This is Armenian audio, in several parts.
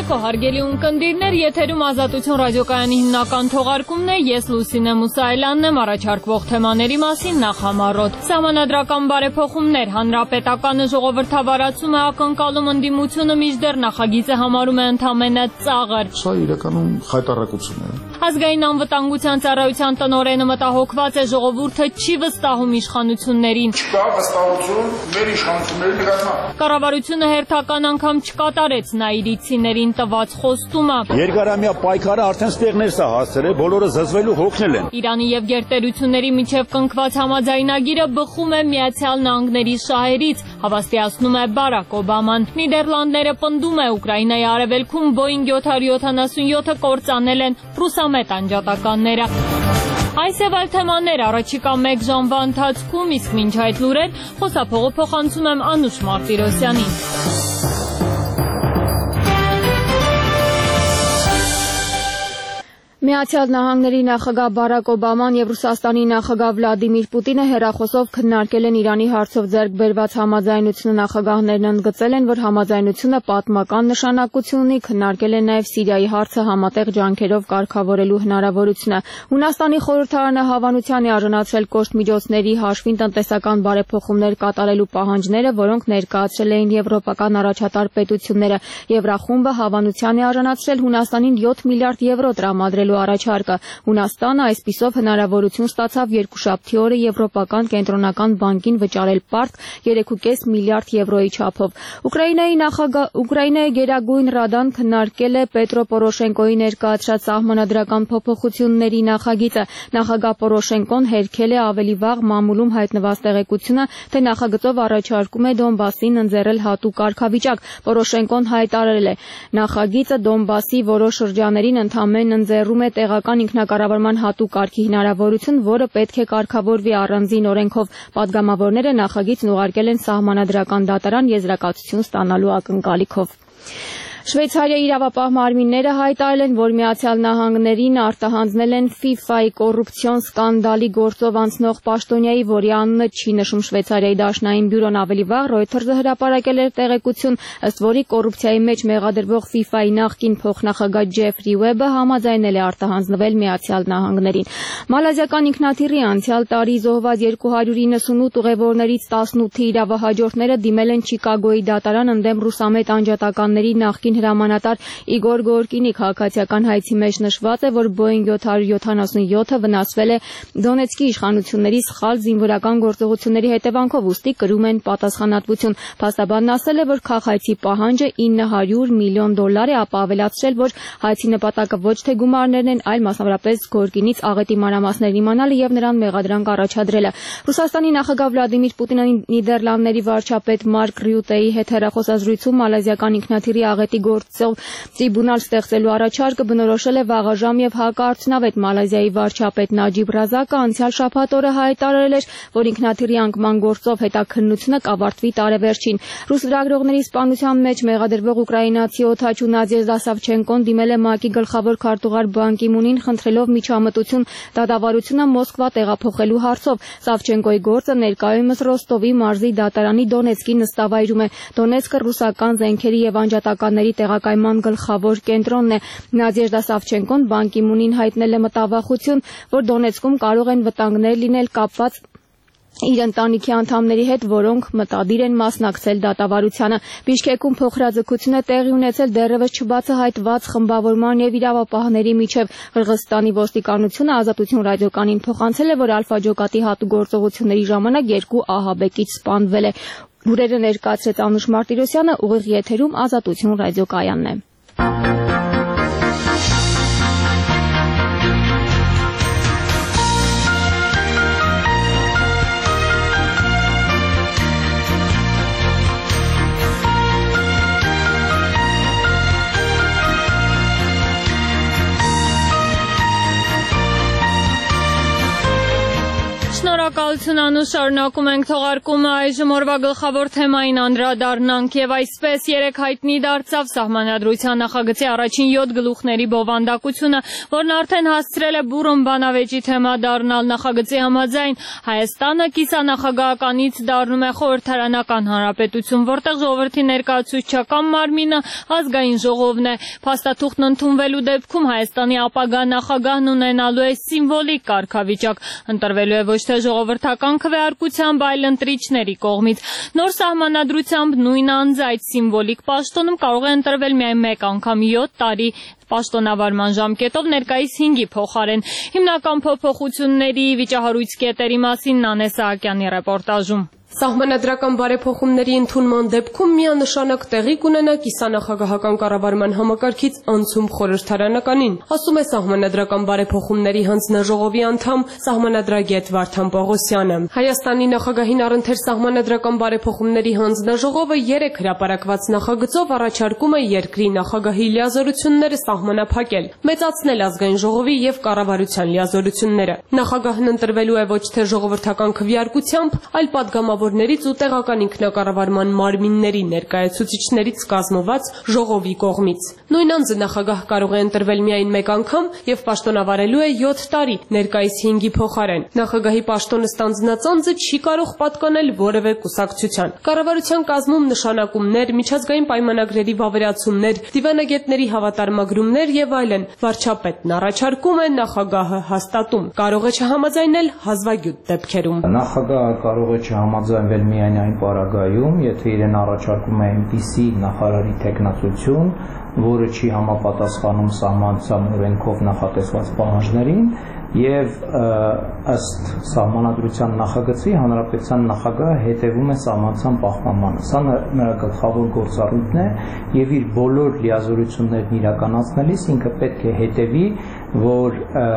Երեկո հարգելի ունկնդիրներ, եթերում Ազատություն ռադիոկայանի հիմնական թողարկումն է, ես Լուսինե Մուսայելյանն եմ, առաջարկվող թեմաների մասին նախամարոտ։ Սահմանադրական բարեփոխումներ, հանրապետականը ժողովրդավարացում է, ակնկալում ընդդիմությունը, մինչդեռ նախագիծը համարում է ընդամենը ծաղր։ Սա իրականում խայտառակություն է։ Ազգային անվտանգության ծառայության տնօրենը մտահոգված է, ժողովուրդը չի վստահում իշխանություններին։ Չկա վստահություն մեր իշխանությունների նկատմամբ։ Կառավարությունը հերթական անգամ չկատարեց նայիրիցիներին տված խոստումը։ Երկարամյա պայքարը արդեն ստեղներ սա հասցրել է, բոլորը զզվելու հոգնել են։ Իրանի եւ գերտերությունների միջև կնքված համաձայնագիրը բխում է Միացյալ Նահանգների շահերից, հավաստիացնում է Բարակ Օբաման։ Նիդերլանդները պնդում է, Ուկրաինայի արևելքում Boeing 777-ը կործանել են ռուսամետ անջատականները։ Այս եւ այլ թեմաներ առաջիկա 1 ժամվա ընթացքում, իսկ մինչ այդ լուրեր խոսափողը փոխանցում եմ Անուշ Մարտիրոսյանին։ Միացյալ Նահանգների նախագահ Բարակ Օբաման եւ Ռուսաստանի նախագահ Վլադիմիր Պուտինը հեռախոսով քննարկել են Իրանի հարցով ձեռք բերված համաձայնությունը։ Նախագահներն ընդգծել են, որ համաձայնությունը պատմական նշանակություն ունի, քննարկել են նաեւ Սիրիայի հարցը համատեղ ջանքերով կարգավորելու հնարավորությունը։ Հունաստանի խորհրդարանը հավանության է արժանացրել կոշտ միջոցների հաշվին տնտեսական բարեփոխումներ կատարելու պահանջները, որոնք ներկայացրել էին եվրոպական առաջատար պետությունները։ Եվրախումբը հավանության է արժանացրել Հունաստանին 7 միլիարդ եվրո տրամադրելու առաջարկը։ Հունաստանը այսպիսով հնարավորություն ստացավ երկուշաբթի օրը Եվրոպական կենտրոնական բանկին վճարել պարտք 3.5 միլիարդ եվրոյի չափով։ Ուկրաինայի Գերագույն Ռադան քննարկել է Պետրո Պորոշենկոյի ներկայացրած սահմանադրական փոփոխությունների նախագիծը։ Նախագահ Պորոշենկոն հերքել է ավելի վաղ մամուլում հայտնված տեղեկությունը, թե նախագծով առաջարկում է Դոնբասին ընձեռել հատուկ կարգավիճակ։ Պորոշենկոն հայտարարել է, նախագիծը Դոնբասի որոշ շրջաներին ընդամենը ընձեռում է տեղական ինքնակառավարման հատուկ կարգի հնարավորություն, որը պետք է կարգավորվի առանձին օրենքով։ Պատգամավորները նախագիծն ուղարկել են Սահմանադրական դատարան եզրակացություն ստանալու ակնկալիքով։ Շվեյցարիայի իրավապահ մարմինները հայտարարել են, որ Միացյալ Նահանգներին արտահանձնել են FIFA-ի կոռուպցիոն սկանդալի գործով անցնող պաշտոնյայի, որի անունը չի նշում Շվեյցարիայի դաշնային բյուրոն։ Ավելի վաղ Reuters-ը հրապարակել էր տեղեկություն, ըստ որի կոռուպցիայի մեջ մեղադրվող FIFA-ի նախկին փոխնախագահ Ջեֆրի Ուեբը համաձայնել է արտահանձնվել Միացյալ Նահանգներին։ Մալազիական ինքնաթիռի անցյալ տարի զոհված 298 ուղևորներից 18-ի իրավահաջորդները դիմել են Չիկագոյի դատարան ընդդեմ ռուսամետ անջատականների նախկին հրամանատար Իգոր Գորկինի քաղաքացիական հայցի մեջ նշված է, որ Boeing 777-ը վնասվել է Դոնեցկի իշխանությունների սխալ զինվորական գործողությունների հետևանքով, ուստի կրում են պատասխանատվություն։ Փաստաբանն ասել է, որ քաղաքացի պահանջը $900 միլիոն է, ապա ավելացրել, որ հայցի նպատակը ոչ թե գումարներն են, այլ մասնավորապես Գորկինից աղետի մանրամասներն իմանալը եւ նրան մեղադրանք առաջադրելը։ Ռուսաստանի նախագահ Վլադիմիր Պուտինը Նիդերլանդների վարչապետ Մարկ Ռյուտեի հետ հեռախոսազրույցում մալազիական ինքնաթիռի աղետի գործով տրիբունալ ստեղծելու առաջարկը բնորոշել է վաղաժամ եւ հակարդյունավետ։ Մալազիայի վարչապետ Նաջիբ Ռազակը անցյալ շաբաթ օրը հայտարարել էր, որ ինքնաթիռի անկման գործով հետաքննությունը կավարտվի տարեվերջին։ Ռուս լրագրողների սպանության մեջ մեղադրվող ուկրաինացի օդաչու Նադեժդա Սավչենկոն դիմել է ՄԱԿ-ի գլխավոր քարտուղար Բան Կի Մունին, խնդրելով միջամտություն դատավարությունը Մոսկվա տեղափոխելու հարցով։ Սավչենկոյի գործը ներկայումս Ռոստովի մարզի դատարանի Դոնեցկի նստավայրում է։ Դոնեցկը ռուսական զենքերի եւ անջատականների տեղակայման գլխավոր կենտրոնն է։ Նադեժդա Սավչենկոն Բան Կի Մունին հայտնել է մտավախություն, որ Դոնեցկում կարող են վտանգներ լինել կապված իր ընտանիքի անդամների հետ, որոնք մտադիր են մասնակցել դատավարությանը։ Բիշկեկում փոխհրաձգություն է տեղի ունեցել դեռևս չբացահայտված խմբավորման եւ իրավապահների միջև։ Қырғызստանի ոստիկանությունը Ազատություն ռադիոկյանին փոխանցել է, որ Ալֆա-Ջոկատի հատուկ գործողությունների ժամանակ 2 ահաբեկիչ սպանվել է։ Լուրերը ներկայացրեց Անուշ Մարտիրոսյանը, ուղիղ եթերում Ազատություն ռադիոկայանն է։ Բարեկամությունանու շարունակում ենք թողարկումը այժմ օրվա գլխավոր թեմային անդրադառնանք եւ այսպես երեք հայտնի դարձավ Սահմանադրության նախագծի առաջին 7 գլուխների բովանդակությունը, որն արդեն հասցրել է բուռն բանավեճի թեմա դառնալ։ Նախագծի համաձայն Հայաստանը կիսանախագահականից դառնում է խորհրդարանական հանրապետություն, որտեղ ժողովրդի ներկայացուցչական մարմինը ազգային ժողովն է։ Փաստաթուղթն ընդունվելու դեպքում Հայաստանի ապագա նախագահն ունենալու է սիմվոլիկ կարգավիճակ, ընտրվելու է ոչ թե ժողովրդական քվեարկությամբ, այլ ընտրիչների կողմից։ Նոր սահմանադրությամբ նույն անձը այդ սիմվոլիկ պաշտոնում կարող է ընտրվել միայն մեկ անգամ 7 տարի պաշտոնավարման ժամկետով ներկայիս 5-ի փոխարեն։ Հիմնական փոփոխությունների վիճահարույց կետերի մասին Նանե Սահակյանի ռեպորտաժում։ Սահմանադրական բարեփոխումների ընդունման դեպքում միանշանակ տեղի կունենա կիսանախագահական կառավարման համակարգից անցում խորհրդարանականին, ասում է Սահմանադրական բարեփոխումների հանձնաժողովի անդամ սահմանադրագետ Վարդան Պողոսյանը։ Հայաստանի նախագահին առընթեր Սահմանադրական բարեփոխումների հանձնաժողովը 3 հրապարակված նախագծով առաջարկում է երկրի նախագահի լիազորությունները սահմանափակել, մեծացնել ազգային ժողովի եւ կառավարության լիազորությունները։ Նախագահն ընտրվելու է ոչ թե ժողովրդական քվեարկությամբ, այլ պատգամավորներից ու տեղական ինքնակառավարման մարմինների ներկայացուցիչներից կազմված ժողովի կողմից։ Նույն անձը նախագահ կարող է ընտրվել միայն մեկ անգամ եւ պաշտոնավարելու է 7 տարի, ներկայիս 5-ի փոխարեն։ Նախագահի պաշտոնը ստանձնած անձը չի կարող պատկանել որևէ կուսակցության։ Կառավարության կազմում նշանակումներ, միջազգային պայմանագրերի վավերացումներ, դիվանագետների հավատարմագրումներ եւ այլն վարչապետն առաջարկում է, նախագահը հաստատում։ Կարող է չհամաձայնել հազվագյուտ դեպքերում։ Նախագահը կարող է չհամաձայնվել միայն այն պարագայում, եթե իրեն առաջարկում է այնպիսի նախարարի թեկնածություն, որը չի համապատասխանում սահմանության օրենքով նախատեսված պահանջներին եւ ըստ սահմանադրության նախագծի հանրապետության նախագահը հետևում է սահմանության պահպանմանը։ Սա նրա գլխավոր գործառույթն է եւ իր բոլոր լիազորություններն իրականացնելիս ինքը պետք է հետևի, որ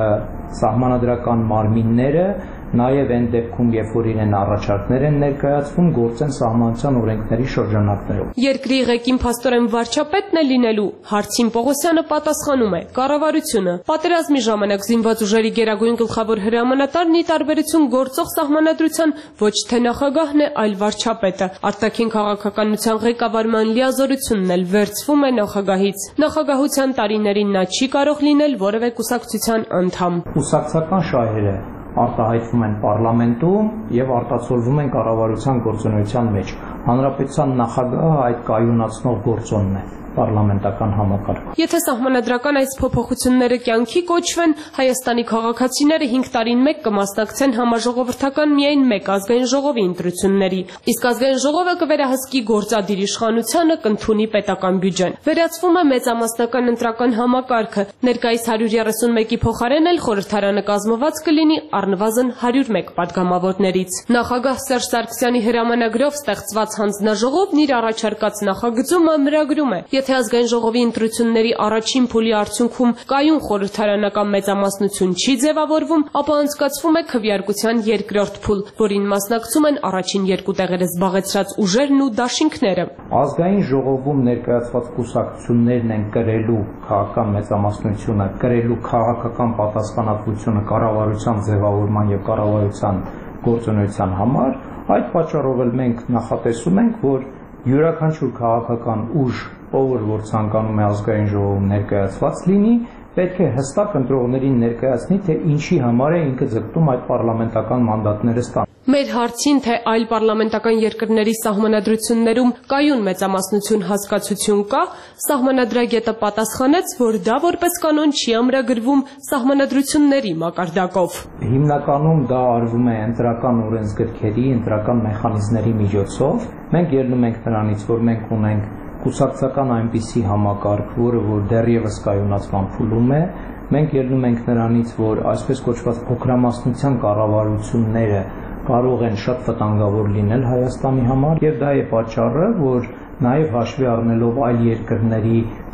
սահմանադրական մարմինները նաև այն դեպքում, երբ որ իրեն առաջարկներ են ներկայացվում, գործեն սահմանության օրենքների շրջանակներով։ Երկրի ղեկին փաստորեն վարչապետն է լինելու, հարցին Պողոսյանը պատասխանում է՝ կառավարությունը։ Պատերազմի ժամանակ զինված ուժերի գերագույն գլխավոր հրամանատարն ի տարբերություն գործող սահմանադրության ոչ թե նախագահն է, այլ վարչապետը։ Արտաքին քաղաքականության ղեկավարման լիազորությունն էլ վերցվում է նախագահից։ Նախագահության տարիներին նա չի կարող լինել որևէ կուսակցության անդամ։ Կուսակցական շահերը արտահայտվում են պարլամենտում եւ արտացոլվում են կառավարության գործունեության մեջ։ Հանրապետության նախագահը այդ կայունացնող գործոնն է պարլամենտական համակարգում։ Եթե սահմանադրական այս փոփոխությունները կյանքի կոչվեն, Հայաստանի քաղաքացիները 5 տարին մեկ կմասնակցեն համաժողովրդական միայն մեկ ազգային ժողովի ընտրությունների, իսկ ազգային ժողովը կվերահսկի գործադիր իշխանությանը, կընդունի պետական բյուջեն։ Վերացվում է մեծամասնական ընտրական համակարգը, ներկայիս 131-ի փոխարեն էլ խորհրդարանը կազմված կլինի առնվազն 101 պատգամավորներից։ Նախագահ Սերժ Սարգսյանի հրամանագրով ստեղծված հանձնաժողովն իր առաջարկած նախագծում ամրագրում է. Եթե ազգային ժողովի ընտրությունների առաջին փուլի արդյունքում կայուն խորհրդարանական մեծամասնություն չի ձևավորվում, ապա անցկացվում է քվեարկության երկրորդ փուլ, որին մասնակցում են առաջին 2 տեղերը զբաղեցրած ուժերն ու դաշինքները։ Ազգային ժողովում ներկայացված կուսակցություններն են կրելու քաղաքական մեծամասնությունը, կրելու քաղաքական պատասխանատվությունը կառավարության ձևավորման եւ կառավարության գործունեության համար, այդ պատճառով էլ մենք նախատեսում ենք, որ յուրաքանչյուր քաղաքական ուժ, ով որ ցանկանում է ազգային ժողովում ներկայացված լինի, պետք է հստակ ընտրողներին ներկայացնի, թե ինչի համար է ինքը ձգտում այդ պարլամենտական մանդատները ստանալ։ Մեր հարցին, թե այլ պարլամենտական երկրների սահմանադրություններում կայուն մեծամասնություն հասկացություն կա, սահմանադրագետը պատասխանեց, որ դա որպես կանոն չի ամրագրվում սահմանադրությունների մակարդակով։ Հիմնականում դա արվում է ընտրական օրենսգրքերի, ընտրական մեխանիզմների միջոցով։ Մենք ելնում ենք նրանից, որ մենք ունենք կուսակցական այնպիսի համակարգ, որը որ դեռևս կայունացման փուլում է, մենք ելնում ենք նրանից, որ այսպես կոչված փոքրամասնության կառավարությունները կարող են շատ վտանգավոր լինել Հայաստանի համար, եւ դա է պատճառը, որ նաև հաշվի առնելով այլ երկրների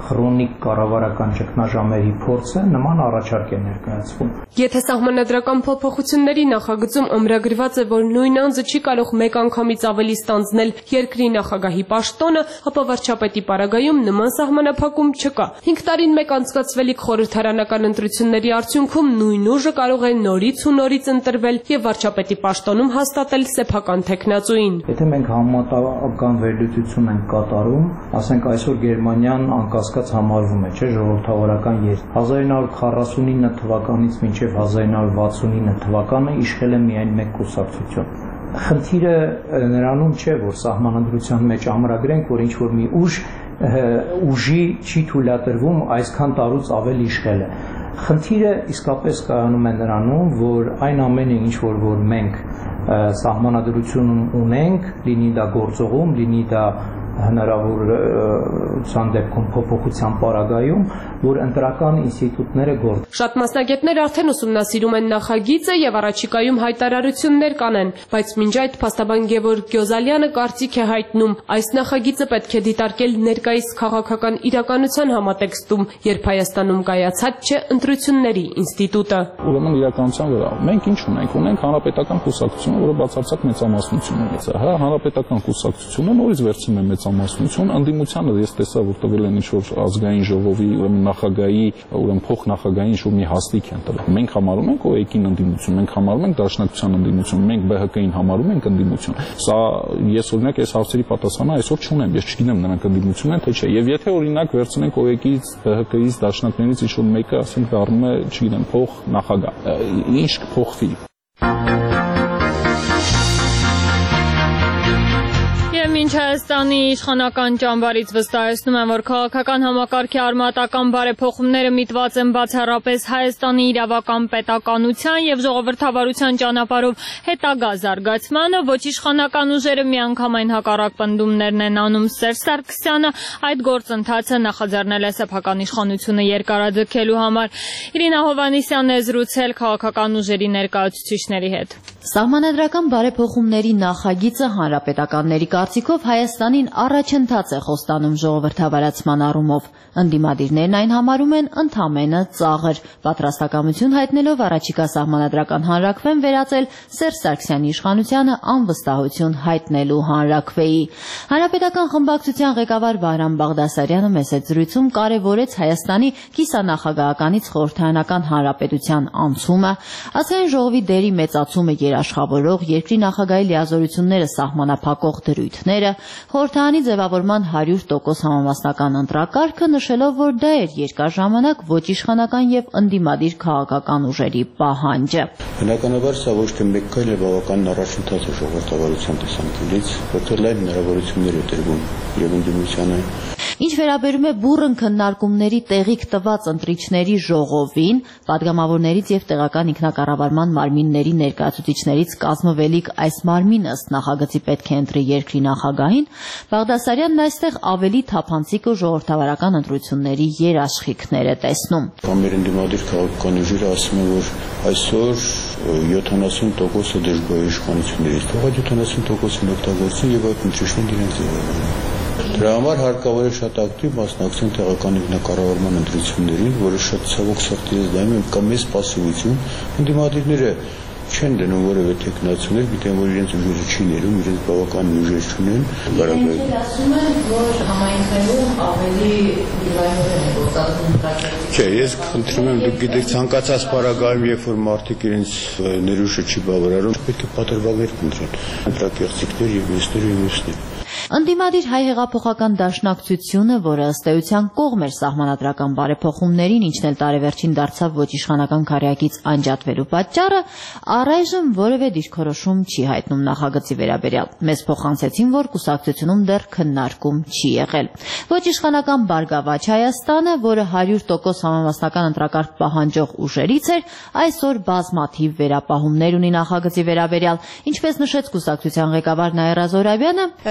քրոնիկ կառավարական ճգնաժամերի փորձը նման առաջարկ է ներկայացվում։ Եթե սահմանադրական փոփոխությունների նախագծում ամրագրված է, որ նույն անձը չի կարող մեկ անգամից ավելի ստանձնել երկրի նախագահի պաշտոնը, ապա վարչապետի պարագայում նման սահմանափակում չկա։ 5 տարին մեկ անցկացվելիք խորհրդարանական ընտրությունների արդյունքում նույն ուժը կարող է նորից ու նորից ընտրվել եւ վարչապետի պաշտոնում հաստատել սեփական թեկնածուին։ Եթե մենք համատական վերլուծություն ենք կատարում, ասենք այսօր Գերմանիան անկասկած համարվում է, չէ, ժողովրդավարական երկիր։ 1949 թվականից մինչև 1969 թվականը իշխել է միայն մեկ կուսակցություն։ Խնդիրը նրանում չէ, որ սահմանադրության մեջ ամրագրենք, որ ինչ-որ մի ուժի չի թույլատրվում այսքան տարուց ավել իշխել է։ Խնդիրը իսկապես կայանում է նրանում, որ այն ամենը, ինչ որ մենք սահմանադրությունում ունենք, լինի դա գործողում, լինի դա հնարավորության դեպքում փոփոխության պարագայում, որ ընտրական ինստիտուտները գործ։ Շատ մասնագետներ արդեն ուսումնասիրում են նախագիծը եւ առաջիկայում հայտարարություններ կանեն, բայց մինչ այդ փաստաբան Գևորգ Գյոզալյանը կարծիք է հայտնում, այս նախագիծը պետք է դիտարկել ներկայիս քաղաքական իրականության համատեքստում, երբ Հայաստանում կայացած չէ ընտրությունների ինստիտուտը։ Ուրեմն իրականության վրա մենք ինչ ունենք հանրապետական կուսակցությունը, որը բացարձակ մեծամասնություն ունի։ Հա, հանրապետական կուսակցությունը նորից վերցնում է մեծամասնություն, անդիմությանը ես տեսա, որ տվել են ինչ-որ ազգային ժողովի, ուրեմն նախագահի, ուրեմն փոխնախագահի ինչ-որ մի հաստիք են տվել։ Մենք համարում ենք ՕԵԿ-ին ընդդիմություն, մենք համարում ենք Դաշնակցության ընդդիմություն, մենք ԲՀԿ-ին համարում ենք ընդդիմություն։ Սա ես օրինակ այս հարցերի պատասխանը այսօր չունեմ, ես չգիտեմ նրանք ընդդիմություն են թե չէ։ Եվ եթե օրինակ վերցնենք ՕԵԿ-ից, ԲՀԿ-ից, Դաշնակցներից ինչ-որ մեկը, ասենք դառնում է, չգիտեմ, փոխնախագահ, ինչ կփոխվի։ Մինչ Հայաստանի իշխանական ճամբարից վստահեցնում են, որ քաղաքական համակարգի արմատական բարեփոխումները միտված են բացառապես Հայաստանի իրավական պետականության եւ ժողովրդավարության ճանապարհով հետագա զարգացմանը, ոչ իշխանական ուժերը միանգամայն հակառակ պնդումներն են անում Սերժ Սարգսյանը, այդ գործընթացը նախաձեռնել է սեփական իշխանությունը երկարաձգելու համար։ Իրինա Հովհաննիսյանն է զրուցել քաղաքական ուժերի ներկայացուցիչների հետ։ Սահմանադրական բարեփոխումների նախագիծը հանրապետականների կարծիքով Հայաստանին առաջընթաց է խոստանում ժողովրդավարացման առումով։ Ընդդիմադիրներն այն համարում են ընդամենը ծաղր, պատրաստակամություն հայտնելով առաջիկա սահմանադրական հանրաքվեն վերածել Սերժ Սարգսյանի իշխանությանը անվստահություն հայտնելու հանրաքվեի։ Հանրապետական խմբակցության ղեկավար Վահրամ Բաղդասարյանը մեծ զրույցում կարևորեց Հայաստանի կիսանախագահականից խորհրդարանական հանրապետության անցումը, ազգային ժողովի դերի մեծացումը երաշխավորող երկրի նախագահի լիազորությունները սահմանափակող դրույթները, խորհրդարանի ձևավորման 100% համամասնական ընտրակարգը, նշելով, որ դա էր երկար ժամանակ ոչ իշխանական եւ ընդդիմադիր քաղաքական ուժերի պահանջը։ Բնականաբար սա ոչ թե մեկ քայլ է, բավական առաջընթաց է ժողովրդավարության տեսանկյունից, որտեղ լայն հնարավորություններ է տրվում եւ ընդդիմությանը։ Ինչ վերաբերում է բուռն քննարկումների տեղիք տված ընտրիչների ժողովին, падգամավորներից եւ տեղական ինքնակառավարման մարմինների ներկայացուցիչներից կազմվելիք այս մարմինը ըստ նախագծի պետք է ընտրի երկրի նախագահին, Բաղդասարյանն այստեղ ավելի թափանցիկ ու ժողովրդավարական ընտրությունների երաշխիքներ է տեսնում։ Մեր ընդդիմադիր քաղաքական ուժերը ասում են, որ այսօր 70% դժգոհ իշխանություններից, թողա 70%-ն օգտագործեն եւ այդ ընտրությունները իրենք ձևավորեն։ Դրա համար հարկավոր է շատ ակտիվ մասնակցեն տեղական ինքնակառավարման ընտրություններին, որը շատ ցավոք սրտի ես դայում եմ կա մեծ պասիվություն, ընդդիմադիրները չեն դնում որևէ տեխնացիաներ, գիտեն, որ իրենց ուժերը չի ներում, իրենց բավական ուժեր չունեն։ Իրենք ասում են, որ համայնքներում ավելի դիվայնորեն է գործածում։ Չէ, ես խնդրում եմ, դուք գիտեք, ցանկացած պարագայում, երբ որ մարդիկ իրենց ներուժը չի բավարարում, պետք է պատրվակներ կընտրեն, ընտրակեղծիքներ եւ մյուսներ։ Ընդդիմադիր հայ հեղափոխական դաշնակցությունը, որը ըստ էության կողմ էր սահմանադրական բարեփոխումներին, ինչն էլ տարեվերջին դարձավ ոչ իշխանական քարեակից անջատվելու պատճառը, առայժմ որևէ դիրքորոշում չի հայտնում նախագծի վերաբերյալ։ Մեզ փոխանցեցին, որ կուսակցությունում դեռ քննարկում չի եղել։ Ոչ իշխանական Բարգավաճ Հայաստանը, որը 100% համամասնական ընտրակարգ պահանջող ուժերից էր, այսօր բազմաթիվ վերապահումներ ունի նախագծի վերաբերյալ, ինչպես նշեց կուսակցության ղեկավար Նաիրա Զոհրաբյանը,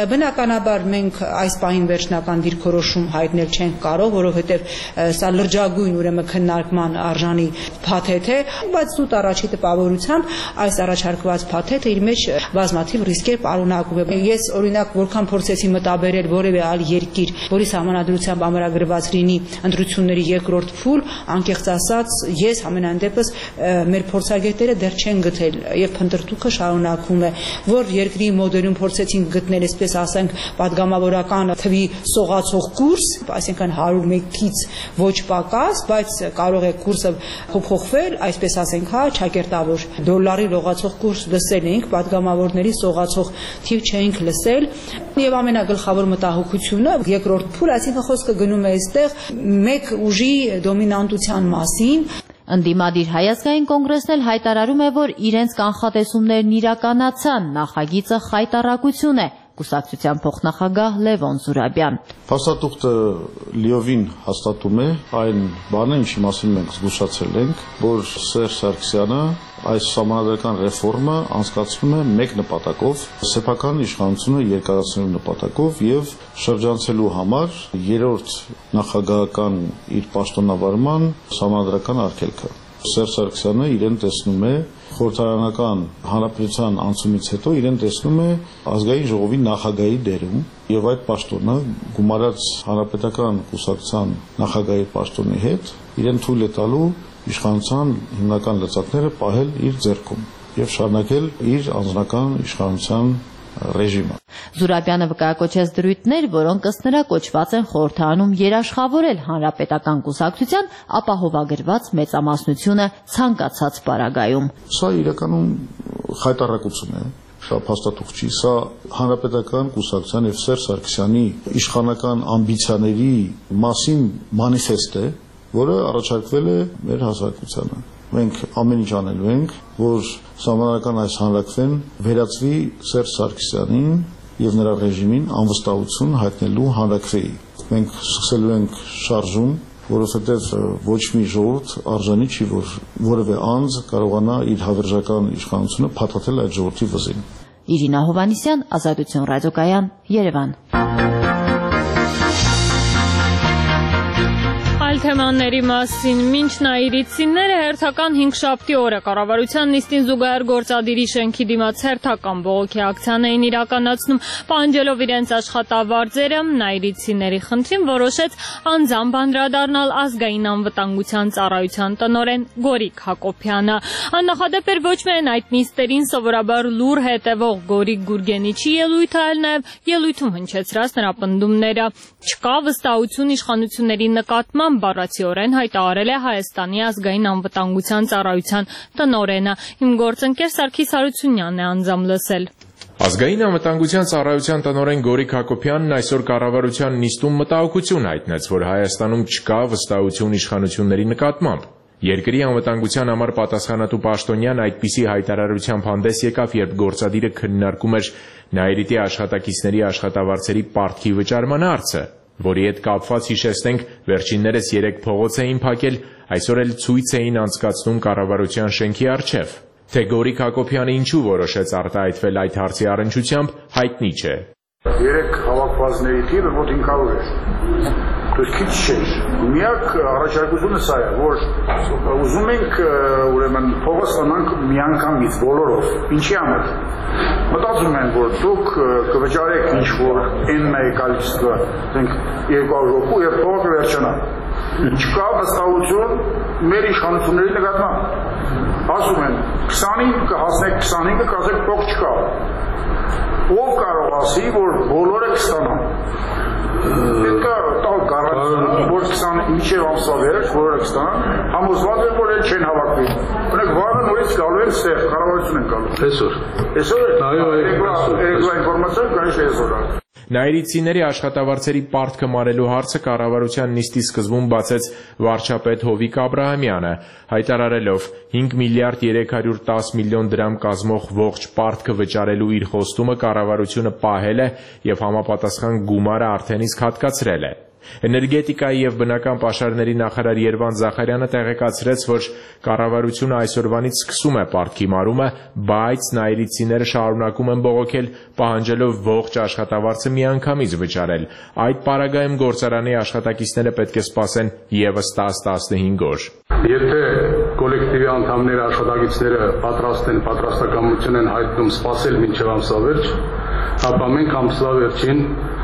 Բնականաբար մենք այս պահին վերջնական դիրքորոշում հայտնել չենք կարող, որովհետև սա լրջագույն ուրեմն քննարկման արժանի փաթեթ է, բայց զուտ առաջի տպավորությամբ այս առաջարկված փաթեթը իր մեջ բազմաթիվ ռիսկեր պարունակում է։ Ես օրինակ որքան փորձեցի մտաբերել որևէ այլ երկիր, որի սահմանադրությամբ ամրագրված լինի ընտրությունների երկրորդ փուլ, անկեղծ ասած, ես ամենայն դեպս մեր փորձագետները դեռ չեն գտել եւ փնտրտուքը շարունակվում է, որ երկրի մոդելում փորձեցին գտնել, այսպես ասենք, падգամավորական թվի սողացող կուրս, այսինքն 101-ից ոչ պակաս, բայց կարող է կուրսը փոփոխվել, այսպես ասենք, ճակերտավոր դոլարի լողացող կուրս լսել էինք, падգամավորների սողացող թիվ չէինք լսել, եւ ամենագլխավոր մտահոգությունը երկրորդ փուլ, այսինքն խոսքը գնում է այստեղ մեկ ուժի դոմինանտության մասին։ Ընդդիմադիր Հայազգային կոնգրեսն էլ հայտարարում է, որ իրենց կանխատեսումներն իրականացան, նախագիծը խայտառակություն է, կուսակցության փոխնախագահ Լևոն Զուրաբյան։ Փաստաթուղթը լիովին հաստատում է այն բանը, ինչի մասին մենք զգուշացել ենք, որ Սերժ Սարգսյանը այս սահմանադրական ռեֆորմը անցկացնում է մեկ նպատակով, սեփական իշխանությունը երկարացնելու նպատակով եւ շրջանցելու համար երրորդ նախագահական իր պաշտոնավարման սահմանադրական արգելքը։ Սերժ Սարգսյանը իրեն տեսնում է խորհրդարանական հանրապետության անցումից հետո իրեն տեսնում է ազգային ժողովի նախագահի դերում եւ այդ պաշտոնը գումարած հանրապետական կուսակցության նախագահի պաշտոնի հետ իրեն թույլ է տալու իշխանության հիմնական լծակները պահել իր ձեռքում եւ շարունակել իր անձնական իշխանության ռեժիմը։ Զուրաբյանը վկայակոչեց դրույթներ, որոնք ըստ նրա կոչված են խորհրդարանում երաշխավորել հանրապետական կուսակցության ապահովագրված մեծամասնությունը ցանկացած պարագայում։ Սա իրականում խայտառակություն է, սա փաստաթուղթ չի, սա հանրապետական կուսակցության եւ Սերժ Սարգսյանի իշխանական ամբիցիաների մասին մանիֆեստ է, որը առաջարկվել է մեր հասարակությանը։ Մենք ամեն ինչ անելու ենք, որ սահմանադրական այս հանրակրվեն վերածվի Սերժ Սարգսյանին եւ նրա ռեժիմին անվստահություն հայտնելու հանրակրվեի։ Մենք սկսելու ենք շարժում, որովհետեւ ոչ մի ժողովուրդ արժանի չի, որ որևէ անձ կարողանա իր հավերժական իշխանությունը փաթաթել այդ ժողովրդի վզին։ Իրինա Հովանիսյան, Ազատություն ռադիոկայան, Երևան։ Թեմաների մասին մինչ նայիրիցիները հերթական 5-շաբթի օրը կառավարության նիստին զուգահեռ գործադիրի շենքի դիմաց հերթական բողոքի ակցիան էին իրականացնում, պահանջելով իրենց աշխատավարձերը, նայիրիցիների խնդրին որոշեց անձամբ անդրադառնալ ազգային անվտանգության ծառայության տնօրեն Գորիկ Հակոբյանը։ Աննախադեպ էր ոչ միայն այդ նիստերին սովորաբար լուր հետևող Գորիկ Գուրգենիչի ելույթը, այլ նաև ելույթում հնչեցրած նրա պնդումները։ Չկա վստահություն իշխանությունների նկատմամբ, բառացիորեն հայտարարել է Հայաստանի ազգային անվտանգության ծառայության տնօրենը։ Իմ գործընկեր Սարգիս Հարությունյանն է անձամբ լսել։ Ազգային անվտանգության ծառայության տնօրեն Գորիկ Հակոբյանն այսօր կառավարության նիստում մտահոգություն հայտնեց, որ Հայաստանում չկա վստահություն իշխանությունների նկատմամբ։ Երկրի անվտանգության համար պատասխանատու պաշտոնյան այդպիսի հայտարարությամբ հանդես եկավ, երբ գործադիրը քննարկում էր Նայիրիտի աշխատակիցների աշխատավարձերի պարտքի վճարման հարցը, որի հետ կապված հիշեցնենք վերջիններս 3 փողոց էին փակել, այսօր էլ ցույց էին անցկացնում կառավարության շենքի առջև։ Թե Գորիկ Հակոբյանը ինչու որոշեց արտահայտվել այդ հարցի առնչությամբ, հայտնի չէ։ 3 հավաքվածների թիվը մոտ 500 էր։ Դուք քիչ չէր։ Միակ առաջարկությունը սա է, որ ուզում ենք ուրեմն փողոց ստանանք միանգամից բոլորով։ Ինչի համար։ Մտածում են, որ դուք կվճարեք ինչ-որ n-ը կալիստը, ասենք 200 հոգու եւ փողոքը վերջանա։ Չկա վստահություն մեր իշխանությունների նկատմամբ։ Ասում են 20-ին կհասնեք 25-ը, կասեք փող չկա։ Ով կարող ասի, որ բոլորը կստանան։ Պետք է տալ գարանտի, որ 20 մինչև ամսվա վերջ բոլորը կստանան, համոզված են, որ էլ չեն հավաքվի։ Օրինակ վաղը նորից գալու են ստեղ, կառավարություն են գալու։ Այսօր։ Այո, ինֆորմացիա конечно այսօր։ Նայիրիցիների աշխատավարձերի պարտքը մարելու հարցը կառավարության նիստի սկզբում բացեց վարչապետ Հովիկ Աբրահամյանը, հայտարարելով 5 միլիարդ 310 միլիոն դրամ կազմող ողջ պարտքը վճարելու իր խոստումը կառավարությունը պահել է եւ համապատասխան գումարը արդեն իսկ հատկացրել է։ Էներգետիկայի եւ բնական պաշարների նախարար Երվան Զախարյանը տեղեկացրեց, որ կառավարությունը այսօրվանից սկսում է պարտքի մարումը, բայց նայիրիցիները շարունակում են բողոքել, պահանջելով ողջ աշխատավարձը միանգամից վճարել։ Այդ պարագայում գործարանի աշխատակիցները պետք է սպասեն եւս 10-15 օր։ Եթե կոլեկտիվի անդամները, աշխատակիցները պատրաստ են, պատրաստակամություն են հայտնում սպասել մինչև ամսավերջ, ապա մենք ամսվա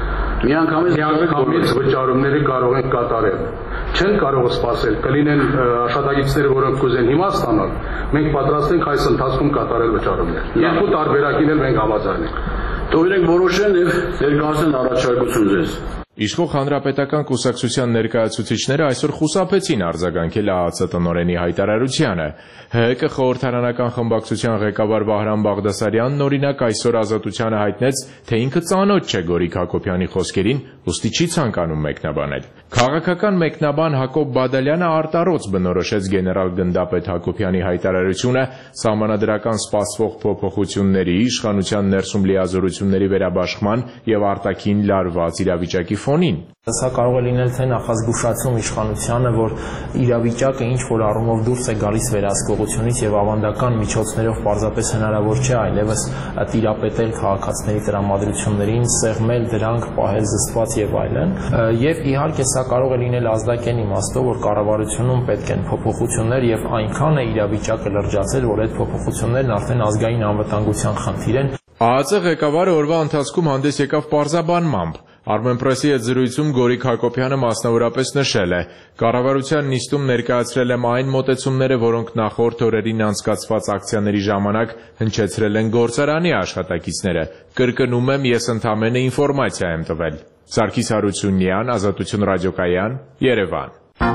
միանգամից վճարումները կարող են կատարել։ Չեն կարող սպասել, կլինեն աշխատակիցները, որոնք կուզեն հիմա ստանալ, մենք պատրաստ ենք այս ընթացքում կատարել վճարումներ։ Երկու տարբերակին էլ մենք համաձայն ենք։ Թողնենք որոշեն եւ ներկայացնեն առաջարկություն ձեզ։ Իշխող հանրապետական կուսակցության ներկայացուցիչները այսօր խուսափեցին արձագանքել ԱԱՑ տնօրենի հայտարարությանը։ ՀՀԿ խորհրդարանական խմբակցության ղեկավար Վահրամ Բաղդասարյանն օրինակ այսօր Ազատությանը հայտնեց, թե ինքը ծանոթ չէ Գորիկ Հակոբյանի խոսքերին, ուստի չի ցանկանում մեկնաբանել։ Քաղաքական մեկնաբան Հակոբ Բադալյանը արտառոց բնորոշեց գեներալ գնդապետ Հակոբյանի հայտարարությունը սահմանադրական սպասվող փոփոխությունների, իշխանության ներսում լիազորությունների վերաբաշխման եւ արտաքին լարված իրավիճակի ֆոնին։ Սա կարող է լինել թե նախազգուշացում իշխանությանը, որ իրավիճակը ինչ որ առումով դուրս է գալիս վերահսկողությունից եւ ավանդական միջոցներով պարզապես հնարավոր չէ այլևս տիրապետել քաղաքացիների տրամադրություններին, սեղմել դրանք, պահել զսպված եւ այլն։ Եվ իհարկե սա կարող է լինել ազդակեն իմաստով, որ կառավարությունում պետք են փոփոխություններ եւ այնքան է իրավիճակը լրջացել, որ այդ փոփոխություններն արդեն ազգային անվտանգության խնդիր են։ ԱԱԾ ղեկավարը օրվա ընթացքում հանդես եկավ պարզաբանմամբ։ Armenpress-ի հետ զրույցում Գորիկ Հակոբյանը մասնավորապես նշել է. կառավարության նիստում ներկայացրել եմ այն մոտեցումները, որոնք նախորդ օրերին անցկացված ակցիաների ժամանակ հնչեցրել են գործարանի աշխատակիցները։ Կրկնում եմ, ես ընդամենը ինֆորմացիա եմ տվել։ Սարգիս Հարությունյան, Ազատություն ռադիոկայան, Երևան։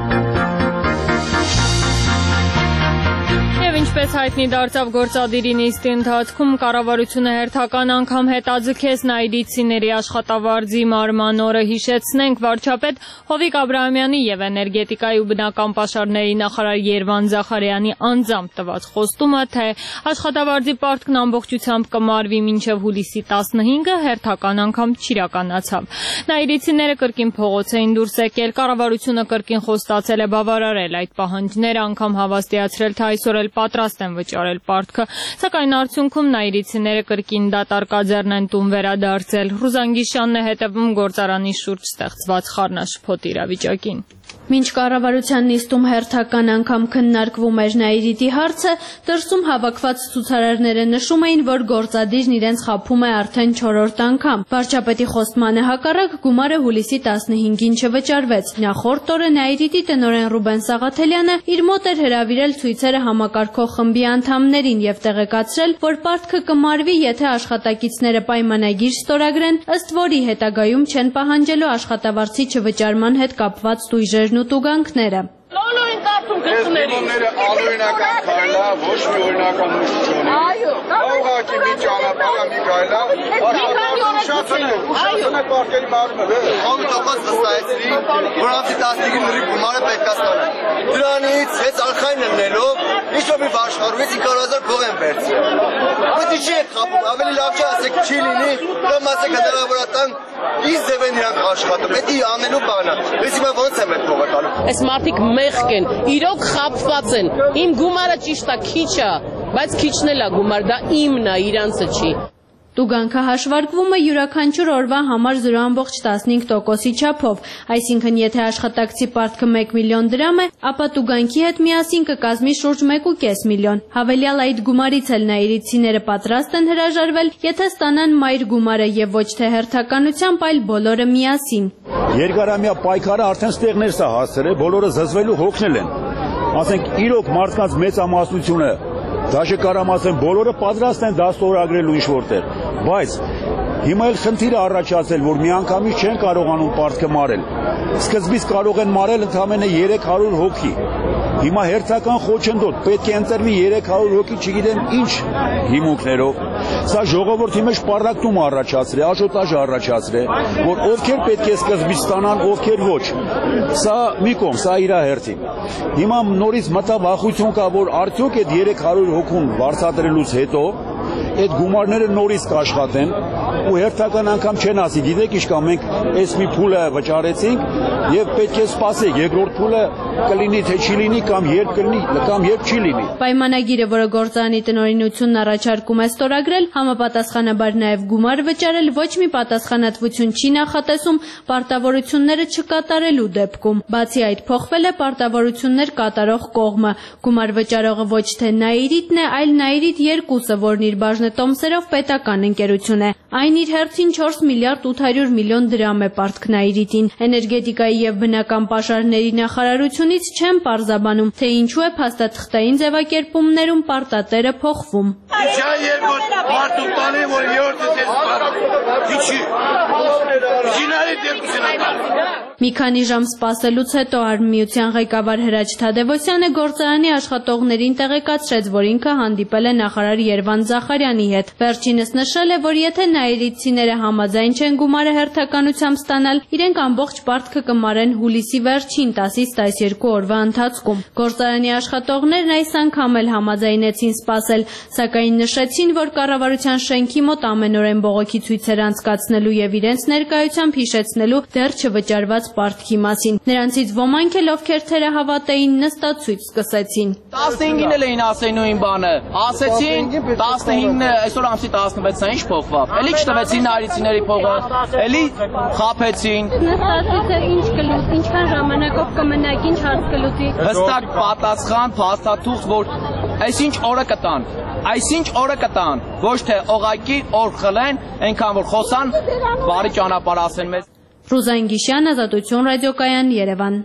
Ինչպես հայտնի դարձավ գործադիրի նիստի ընթացքում, կառավարությունը հերթական անգամ հետաձգեց նայիրիցիների աշխատավարձի մարման օրը։ Հիշեցնենք, վարչապետ Հովիկ Աբրահամյանի եւ էներգետիկայի ու բնական պաշարների նախարար Երվան Զախարյանի անձամբ տված խոստումը, թե աշխատավարձի պարտքն ամբողջությամբ կմարվի մինչև հուլիսի 15-ը, հերթական անգամ չիրականացավ։ Նայիրիցիները կրկին փողոց էին դուրս եկել, կառավարությունը կրկին խոստացել է բավարարել այդ պահանջները, անգամ հավաստիացրել, թե այսօր էլ պատրաստ են վճարել պարտքը, սակայն արդյունքում նայիրիցիները կրկին դատարկաձեռն են տուն վերադարձել։ Ռուզան Գիշյանն է հետևում գործարանի շուրջ ստեղծված խառնաշփոթ իրավիճակին։ Մինչ կառավարության նիստում հերթական անգամ քննարկվում էր նայիրիտի հարցը, դրսում հավաքված ցուցարարները նշում էին, որ գործադիրն իրենց խաբում է արդեն 4-րդ անգամ։ Վարչապետի խոստմանը հակառակ գումարը հուլիսի 15-ին չվճարվեց։ Նախորդ օրը նայիրիտի տնօրեն Ռուբեն Սաղաթելյանը իր մոտ էր հրավիրել ցույցերը համակարգող խմբի անդամներին եւ տեղեկացրել, որ պարտքը կմարվի, եթե աշխատակիցները պայմանագիր ստորագրեն, ըստ որի հետագայում չեն պահանջելու աշխատավարձի չվճարման հետ կապված տույժերն ու տուգանքները։ Դիմումները անօրինական քայլ է, ոչ մի օրինական ուժ չունի։ Ուղղակի մի ճանապարհ է, մի քայլ է, ուշացնե պարտքերի մարմինը։ Անկապած վստահեցրի, որ ամսի 15-ին նրի գումարը պետք է ստանան։ Դրանից հենց արխային ելնելով, ինչ-որ մի վաշխառուից 50,000 փող են վերցրել։ Պետք չի հետ խաբում, ավելի լավ չէ ասեք չի լինի, կամ ասեք հնարավորատան Իս ձև են իրանք աշխատում, էդի անելու բանը, ես հիմա ոնց եմ էդ փողը տալու։ Այս մարդիկ մեղք են, իրոք խաբված են, իմ գումարը ճիշտ է, քիչ է, բայց քիչն էլ է գումար, դա իմն է, իրանցը չի։ Տուգանքը հաշվարկվում է յուրաքանչյուր օրվա համար 0.15%-ի չափով, այսինքն եթե աշխատակցի պարտքը 1 միլիոն դրամ է, ապա տուգանքի հետ միասին կկազմի շուրջ 1.5 միլիոն։ Հավելյալ այդ գումարից էլ նայիրիցիները պատրաստ են հրաժարվել, եթե ստանան մայր գումարը եւ ոչ թե հերթականությամբ, այլ բոլորը միասին։ Երկարամյա պայքարը արդեն ստեղներ սա հասցրել, բոլորը զզվելու հոգնել են։ Ասենք իրոք մարդկանց մեծամասնությունը Դաշը կարամ ասեմ, բոլորը պատրաստ են դա ստորագրելու ինչ-որտեղ, բայց հիմա էլ խնդիրը առաջացել, որ միանգամից չեն կարողանում պարտքը մարել։ Սկզբից կարող են մարել ընդամենը 300 հոգի։ Հիմա հերթական խոչընդոտ պետք է ընտրվի 300 հոգի, չգիտեմ ինչ հիմունքներով։ Սա ժողովրդի մեջ պառակտում առաջացրել, աշոտաժ առաջացրել, որ ովքեր պետք է սկզբից ստանան, ովքեր ոչ։ Սա մի կողմ, սա իր հերթին։ Հիմա նորից մտավախություն կա, որ արդյոք այդ 300 հոգուն վարձատրելուց հետո այդ գումարները նորից կաշխատեն ու հերթական անգամ չեն ասի, գիտեք ինչ կա, մենք այս մի փուլը վճարեցինք եւ պետք է սպասեք, երկրորդ փուլը կլինի թե չի լինի կամ երբ կլինի կամ երբ չի լինի։ Պայմանագիրը, որը գործարանի տնօրինությունն առաջարկում է ստորագրել, համապատասխանաբար նաև գումար վճարել ոչ մի պատասխանատվություն չի նախատեսում պարտավորությունները չկատարելու դեպքում։ Բացի այդ, փոխվել է պարտավորություններ կատարող կողմը։ Գումար վճարողը ոչ թե Նաիրիտն է, այլ Նաիրիտ 2-ը, որն իր բաժնետոմսերով պետական ընկերություն է։ Այն իր հերթին 4 միլիարդ 800 միլիոն դրամ է պարտք Նաիրիտին։ Էներգետիկայի եւ բնական պաշարների նախարարությունից չեն պարզաբանում, թե ինչու է փաստաթղթային ձևակերպումներում պարտատերը փոխվում։ Մի քանի ժամ սպասելուց հետո Արմիության ղեկավար Հրաչ Թադևոսյանը գործարանի աշխատողներին տեղեկացրեց, որ ինքը հանդիպել է նախարար Երվանդ Զախարյանի հետ։ Վերջինս նշել է, որ եթե նաիրիտցիները համաձայն չեն գումարը հերթականությամբ ստանալ, իրենք ամբողջ պարտքը կմարեն հուլիսի վերջին 10-ից 12 օրվա ընթացքում։ Գործարանի աշխատողներն այս անգամ էլ համաձայնեցին սպասել, սակայն նշեցին, որ կառավարության շենքի մոտ ամենօրեն բողոքի ցույցեր անցկացնելու եւ իրենց ներկայությամբ հիշեցնելու դեռ չվճարված պարտքի մասին։ Նրանցից ոմանք էլ, ովքեր թերահավատ էին, նստացույց սկսեցին։ 15-ին էլ էին ասել նույն բանը։ Ասեցին 19-ը, այսօր ամսի 16-ը ինչ փոխվավ։ Էլի չտվեցին նայրիցիների փողը, էլի խաբեցին։ Նստացույցը ինչ կլուտ, ինչքան ժամանակով կմնաք, ինչ հարց կլուտի։ Հստակ պատասխան, փաստաթուղթ, որ այսինչ օրը կտան։ Այսինչ օրը կտան, ոչ թե օղակի օր խլեն, այնքան որ խոսան, բարի ճանապարհ ասեն մեզ։ Ռուզան Գիշյան, Ազատություն ռադիոկայան, Երևան։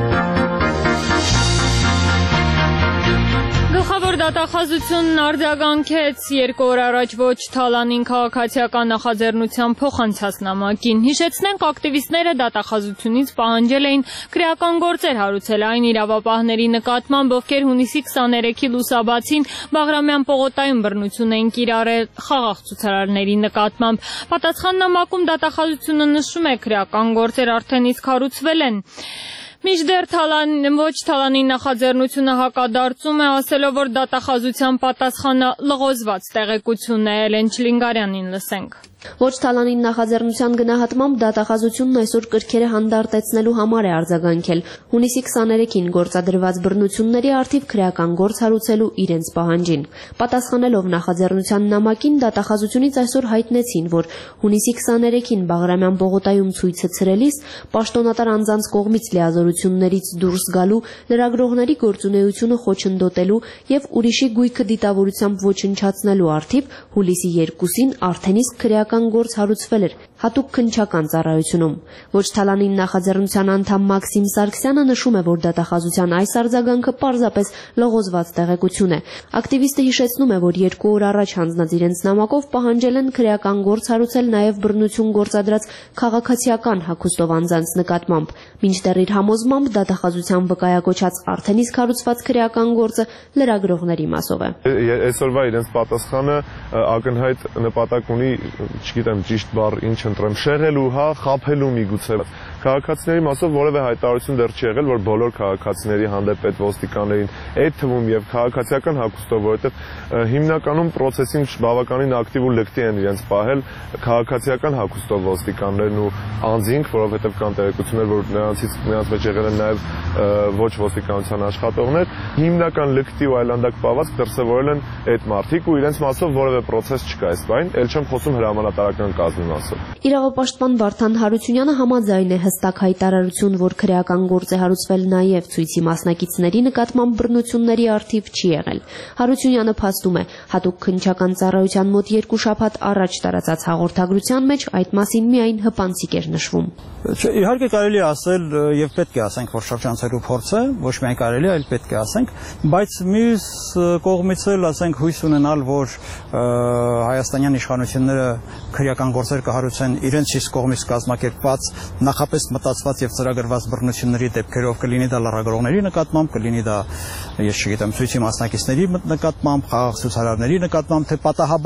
Գլխավոր դատախազությունն արձագանքեց 2 օր առաջ ոչ Թալանին քաղաքացիական նախաձեռնության փոխանցած նամակին։ Հիշեցնենք, ակտիվիստները դատախազությունից պահանջել էին քրեական գործեր հարուցել այն իրավապահների նկատմամբ, ովքեր հունիսի 23-ի լուսաբացին Բաղրամյան պողոտայում բռնություն էին կիրառել խաղաղ ցուցարարների նկատմամբ։ Պատասխան նամակում դատախազությունը նշում է, քրեական գործեր արդեն իսկ հարուցվել են։ Մինչդեռ ոչ Թալանի նախաձեռնությունը հակադարձում է, ասելով, որ դատախազության պատասխանը լղոզված տեղեկություն է։ Էլեն Չլինգարյանին լսենք։ Ոչ Թալանին նախաձեռնության գնահատմամբ դատախազությունն այսօր կրքերը հանդարտեցնելու համար է արձագանքել հունիսի 23-ին գործադրված բռնությունների առթիվ քրեական գործ հարուցելու իրենց պահանջին։ Պատասխանելով նախաձեռնության նամակին, դատախազությունից այսօր հայտնեցին, որ հունիսի 23-ին Բաղրամյան պողոտայում ցույցը ցրելիս պաշտոնատար անձանց կողմից լիազորություններից դուրս գալու, լրագրողների գործունեությունը խոչընդոտելու եւ ուրիշի գույքը դիտավորությամբ ոչնչացնելու առթիվ հուլիսի 2-ին արդեն իսկ քրեական գործ հարուցվել էր հատուկ քննչական ծառայությունում։ Ոչ Թալանին նախաձեռնության անդամ Մաքսիմ Սարգսյանը նշում է, որ դատախազության այս արձագանքը պարզապես լղոզված տեղեկություն է։ Ակտիվիստը հիշեցնում է, որ 2 օր առաջ հանձնած իրենց նամակով պահանջել են քրեական գործ հարուցել նաև բռնություն գործադրած քաղաքացիական հագուստով անձանց նկատմամբ։ Մինչդեռ իր համոզմամբ դատախազության վկայակոչած արդեն իսկ հարուցված քրեական գործը լրագրողների մասով է։ Այսօրվա իրենց պատասխանը ակնհայտ նպատակ ունի, չգիտեմ ճիշտ բառ ինչ ընտրեմ, շեղելու, խաբելու միգուցե։ Քաղաքացիների մասով որևէ հայտարարություն դեռ չի եղել, որ բոլոր քաղաքացիների հանդեպ այդ ոստիկաններին, այդ թվում եւ քաղաքացիական հագուստով, որովհետեւ հիմնականում process-ին բավականին ակտիվ ու լկտի են իրենց պահել քաղաքացիական հագուստով ոստիկաններն ու անձինք, որովհետեւ կան տեղեկություններ, որ նրանց մեջ եղել են նաեւ ոչ ոստիկանության աշխատողներ, հիմնական լկտի ու այլանդակ պահված դրսևորել են այդ մարդիկ ու իրենց մասով որևէ process չկա այս բան, ել չեմ խոսում հրամանատարական կազմի մասով։ Իրավապաշտպան Վարդան Հարությունյանը համաձայն է հստակ հայտարարություն, որ քրեական գործ է հարուցվել նաև ցույցի մասնակիցների նկատմամբ բռնությունների առթիվ չի եղել։ Հարությունյանը փաստում է, հատուկ քննչական ծառայության մոտ 2 շաբաթ առաջ տարածած հաղորդագրության մեջ այդ մասին միայն հպանցիկ էր նշվում։ Իհարկե կարելի է ասել եւ պետք է ասենք, որ շրջանցելու փորձ է, ոչ միայն կարելի է, այլ պետք է ասենք, բայց մյուս կողմից էլ ասենք հույս ունենալ, որ հայաստանյան իշխանությունները քրեական գործեր կհարուցեն իրենց իսկ կողմից կազմակերպված, նախապես մտածված եւ ծրագրված բռնությունների դեպքերով, կլինի դա լրագրողների նկատմամբ, կլինի դա, ես չգիտեմ, ցույցի մասնակիցների նկատմամբ, խաղաղ ցուցարարների նկատմամբ, թե պատահաբար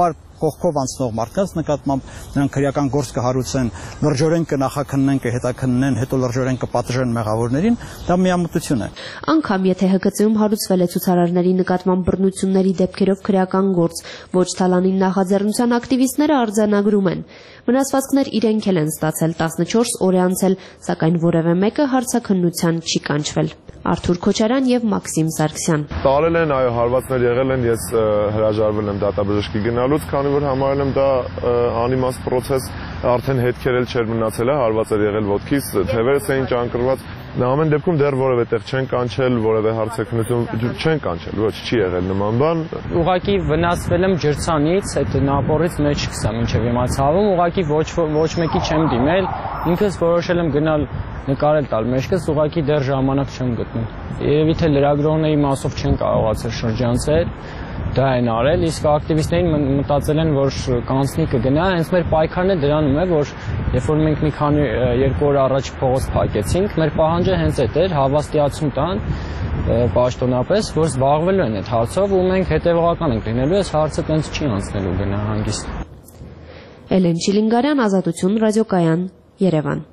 կողքով անցնող մարդկանց նկատմամբ նրանք քրեական գործ կհարուցեն, լրջորեն կնախաքննեն, կհետաքննեն, հետո լրջորեն կպատժեն մեղավորներին, դա միամտություն է։ Անգամ եթե ՀԿՑ-ում հարուցվել է ցուցարարների նկատմամբ բռնությունների դեպքերով քրեական գործ, ոչ թալանին նախաձեռնության ակտիվիստները արձանագրում են։ Վնասվածքներ իրենք էլ են ստացել, 14 օր է անցել, սակայն որևէ մեկը հարցաքննության չի կանչվել։ Արթուր Քոչարյան եւ Մաքսիմ Սարգսյան։ Տալել են, այո, հարվածներ եղել են, ես հրաժարվել եմ դատաբժշկի գնալուց, քանի որ համարել եմ դա անիմաստ process, արդեն հետքեր էլ չէր մնացել, հարված էր եղել ոտքից, թևերս էին ճանկռված։ Ամեն դեպքում դեռ որևէ տեղ չեն կանչել, որևէ հարցաքննություն չեն կանչել, ոչ, չի եղել նման բան։ Ուղղակի վնասվել եմ ջրցանից, այդ նապորից մեջ գսա մինչև հիմա ցավում, ուղղակի ոչ մեկի չեմ դիմել, ինքս որոշել եմ գնալ նկարել տալ մեջքս, ուղղակի դեռ ժամանակ չեմ գտնում։ Երևի թե լրագրողների մասով չեն կարողացել շրջանցել, դա են արել, իսկ ակտիվիստներին մտածել են, որ կանցնի կգնա, հենց մեր պայքարն է դրանում է, որ երբ որ մենք մի քանի երկու օր առաջ փողոց փակեցինք, մեր պահանջը հենց այդ էր, հավաստիացում տան պաշտոնապես, որ զբաղվելու են այդ հարցով ու մենք հետևողական ենք լինելու, այս հարցը տենց չի անցնելու գնահանգիստ։ Էլեն Չիլինգարյան, Ազատություն ռադիոկայան, Երևան։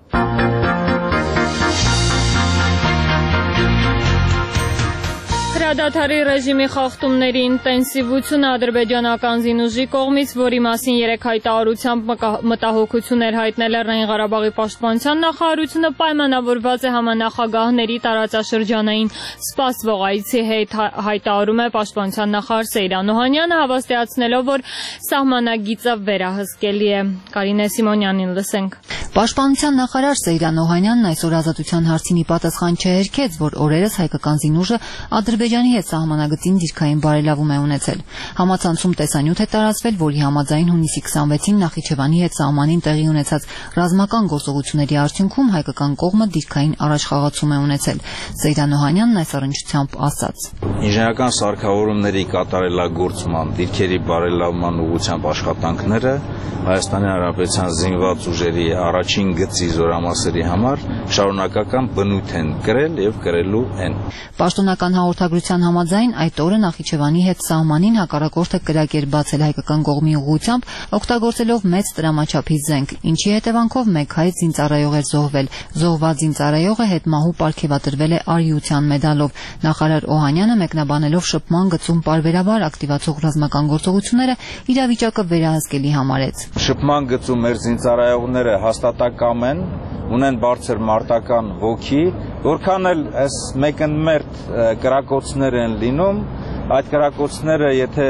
Հրադադարի ռեժիմի խախտումների ինտենսիվությունը ադրբեջանական զինուժի կողմից, որի մասին երեք հայտարարությամբ մտահոգություն էր հայտնել Լեռնային Ղարաբաղի պաշտպանության նախարարությունը, պայմանավորված է համանախագահների տարածաշրջանային սպասվող այցի հետ, հայտարարում է պաշտպանության նախարար Սեյրան Օհանյանը, հավաստիացնելով, որ սահմանագիծը վերահսկելի է։ Կարինե Սիմոնյանին լսենք։ Պաշտպանության նախարար Սեյրան Օհանյանն այսօր Ազատության հարցին ի պատասխան չհերքեց, որ օրերս հայկական զինուժը Ադրբեջանի հետ սահմանագծին դիրքային բարելավում է ունեցել։ Համացանցում տեսանյութ է տարածվել, որի համաձայն հունիսի 26-ին Նախիջևանի հետ սահմանին տեղի ունեցած ռազմական գործողությունների արդյունքում հայկական կողմը դիրքային առաջխաղացում է ունեցել։ Սեյրան Օհանյանն այս առնչությամբ ասաց. Ինժեներական սարքավորումների կատարելագործման, դիրքերի բարելավման ուղղությամբ աշխատանքները Հայաստանի Հանրապետության զինված ուժերի առաջին գծի զորամասերի համար շարունակական բնույթ են կրել եւ կրելու են։ Պաշտոնական հաղորդագրության համաձայն այդ օրը Նախիջևանի հետ սահմանին հակառակորդը կրակ էր բացել հայկական կողմի ուղղությամբ, օգտագործելով մեծ տրամաչափի զենք, ինչի հետևանքով մեկ հայ զինծառայող էր զոհվել։ Զոհված զինծառայողը հետմահու պարգևատրվել է արիության մեդալով։ Նախարար Օհանյանը մեկնաբանելով շփման գծում պարբերաբար ակտիվացող ռազմական գործողությունները իրավիճակը վերահսկելի համարեց։ Շփման գծում մեր զինծառայողները հաստատակամ են, ունեն բարձր մարտական ոգի, որքան էլ այս մեկընդմերթ կրակոցներ են լինում, այդ կրակոցները եթե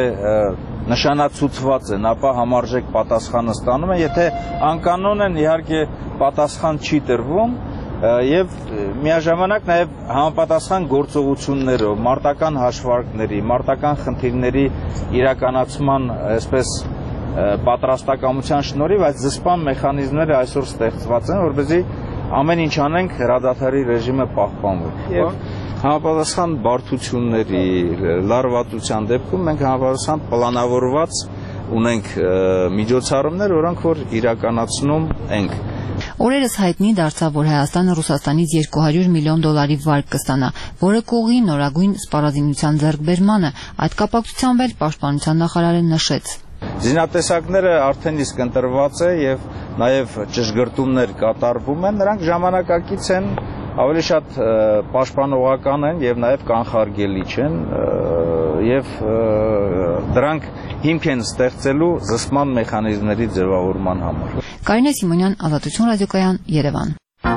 նշանացուցված են, ապա համարժեք պատասխանը ստանում են, եթե անկանոն են, իհարկե պատասխան չի տրվում եւ միաժամանակ նաեւ համապատասխան գործողություններով, մարտական հաշվարկների, մարտական խնդիրների իրականացման, այսպես պատրաստակամության շնորհիվ այս զսպան մեխանիզմները այսօր ստեղծված են, որպեսզի ամեն ինչ անենք հրադադարի ռեժիմը պահպանվի։ Եվ համապատասխան բարդությունների, լարվածության դեպքում մենք համապատասխան պլանավորված ունենք միջոցառումներ, որոնք որ իրականացնում ենք։ Օրերս հայտնի դարձավ, որ Հայաստանը Ռուսաստանից $200 միլիոն վարկ կստանա, որը կուղղի նորագույն սպառազինության ձեռքբերմանը։ Այդ կապակցությամբ էլ պաշտպանության նախարարը նշեց. Զինատեսակները արդեն իսկ ընտրված է եւ նաեւ ճշգրտումներ կատարվում են, նրանք ժամանակակից են, ավելի շատ պաշտպանողական են եւ նաեւ կանխարգելի չեն եւ դրանք հիմք են ստեղծելու զսպման մեխանիզմների ձևավորման համար։ Կարինե Սիմոնյան, Ազատություն ռադիոկայան, Երևան։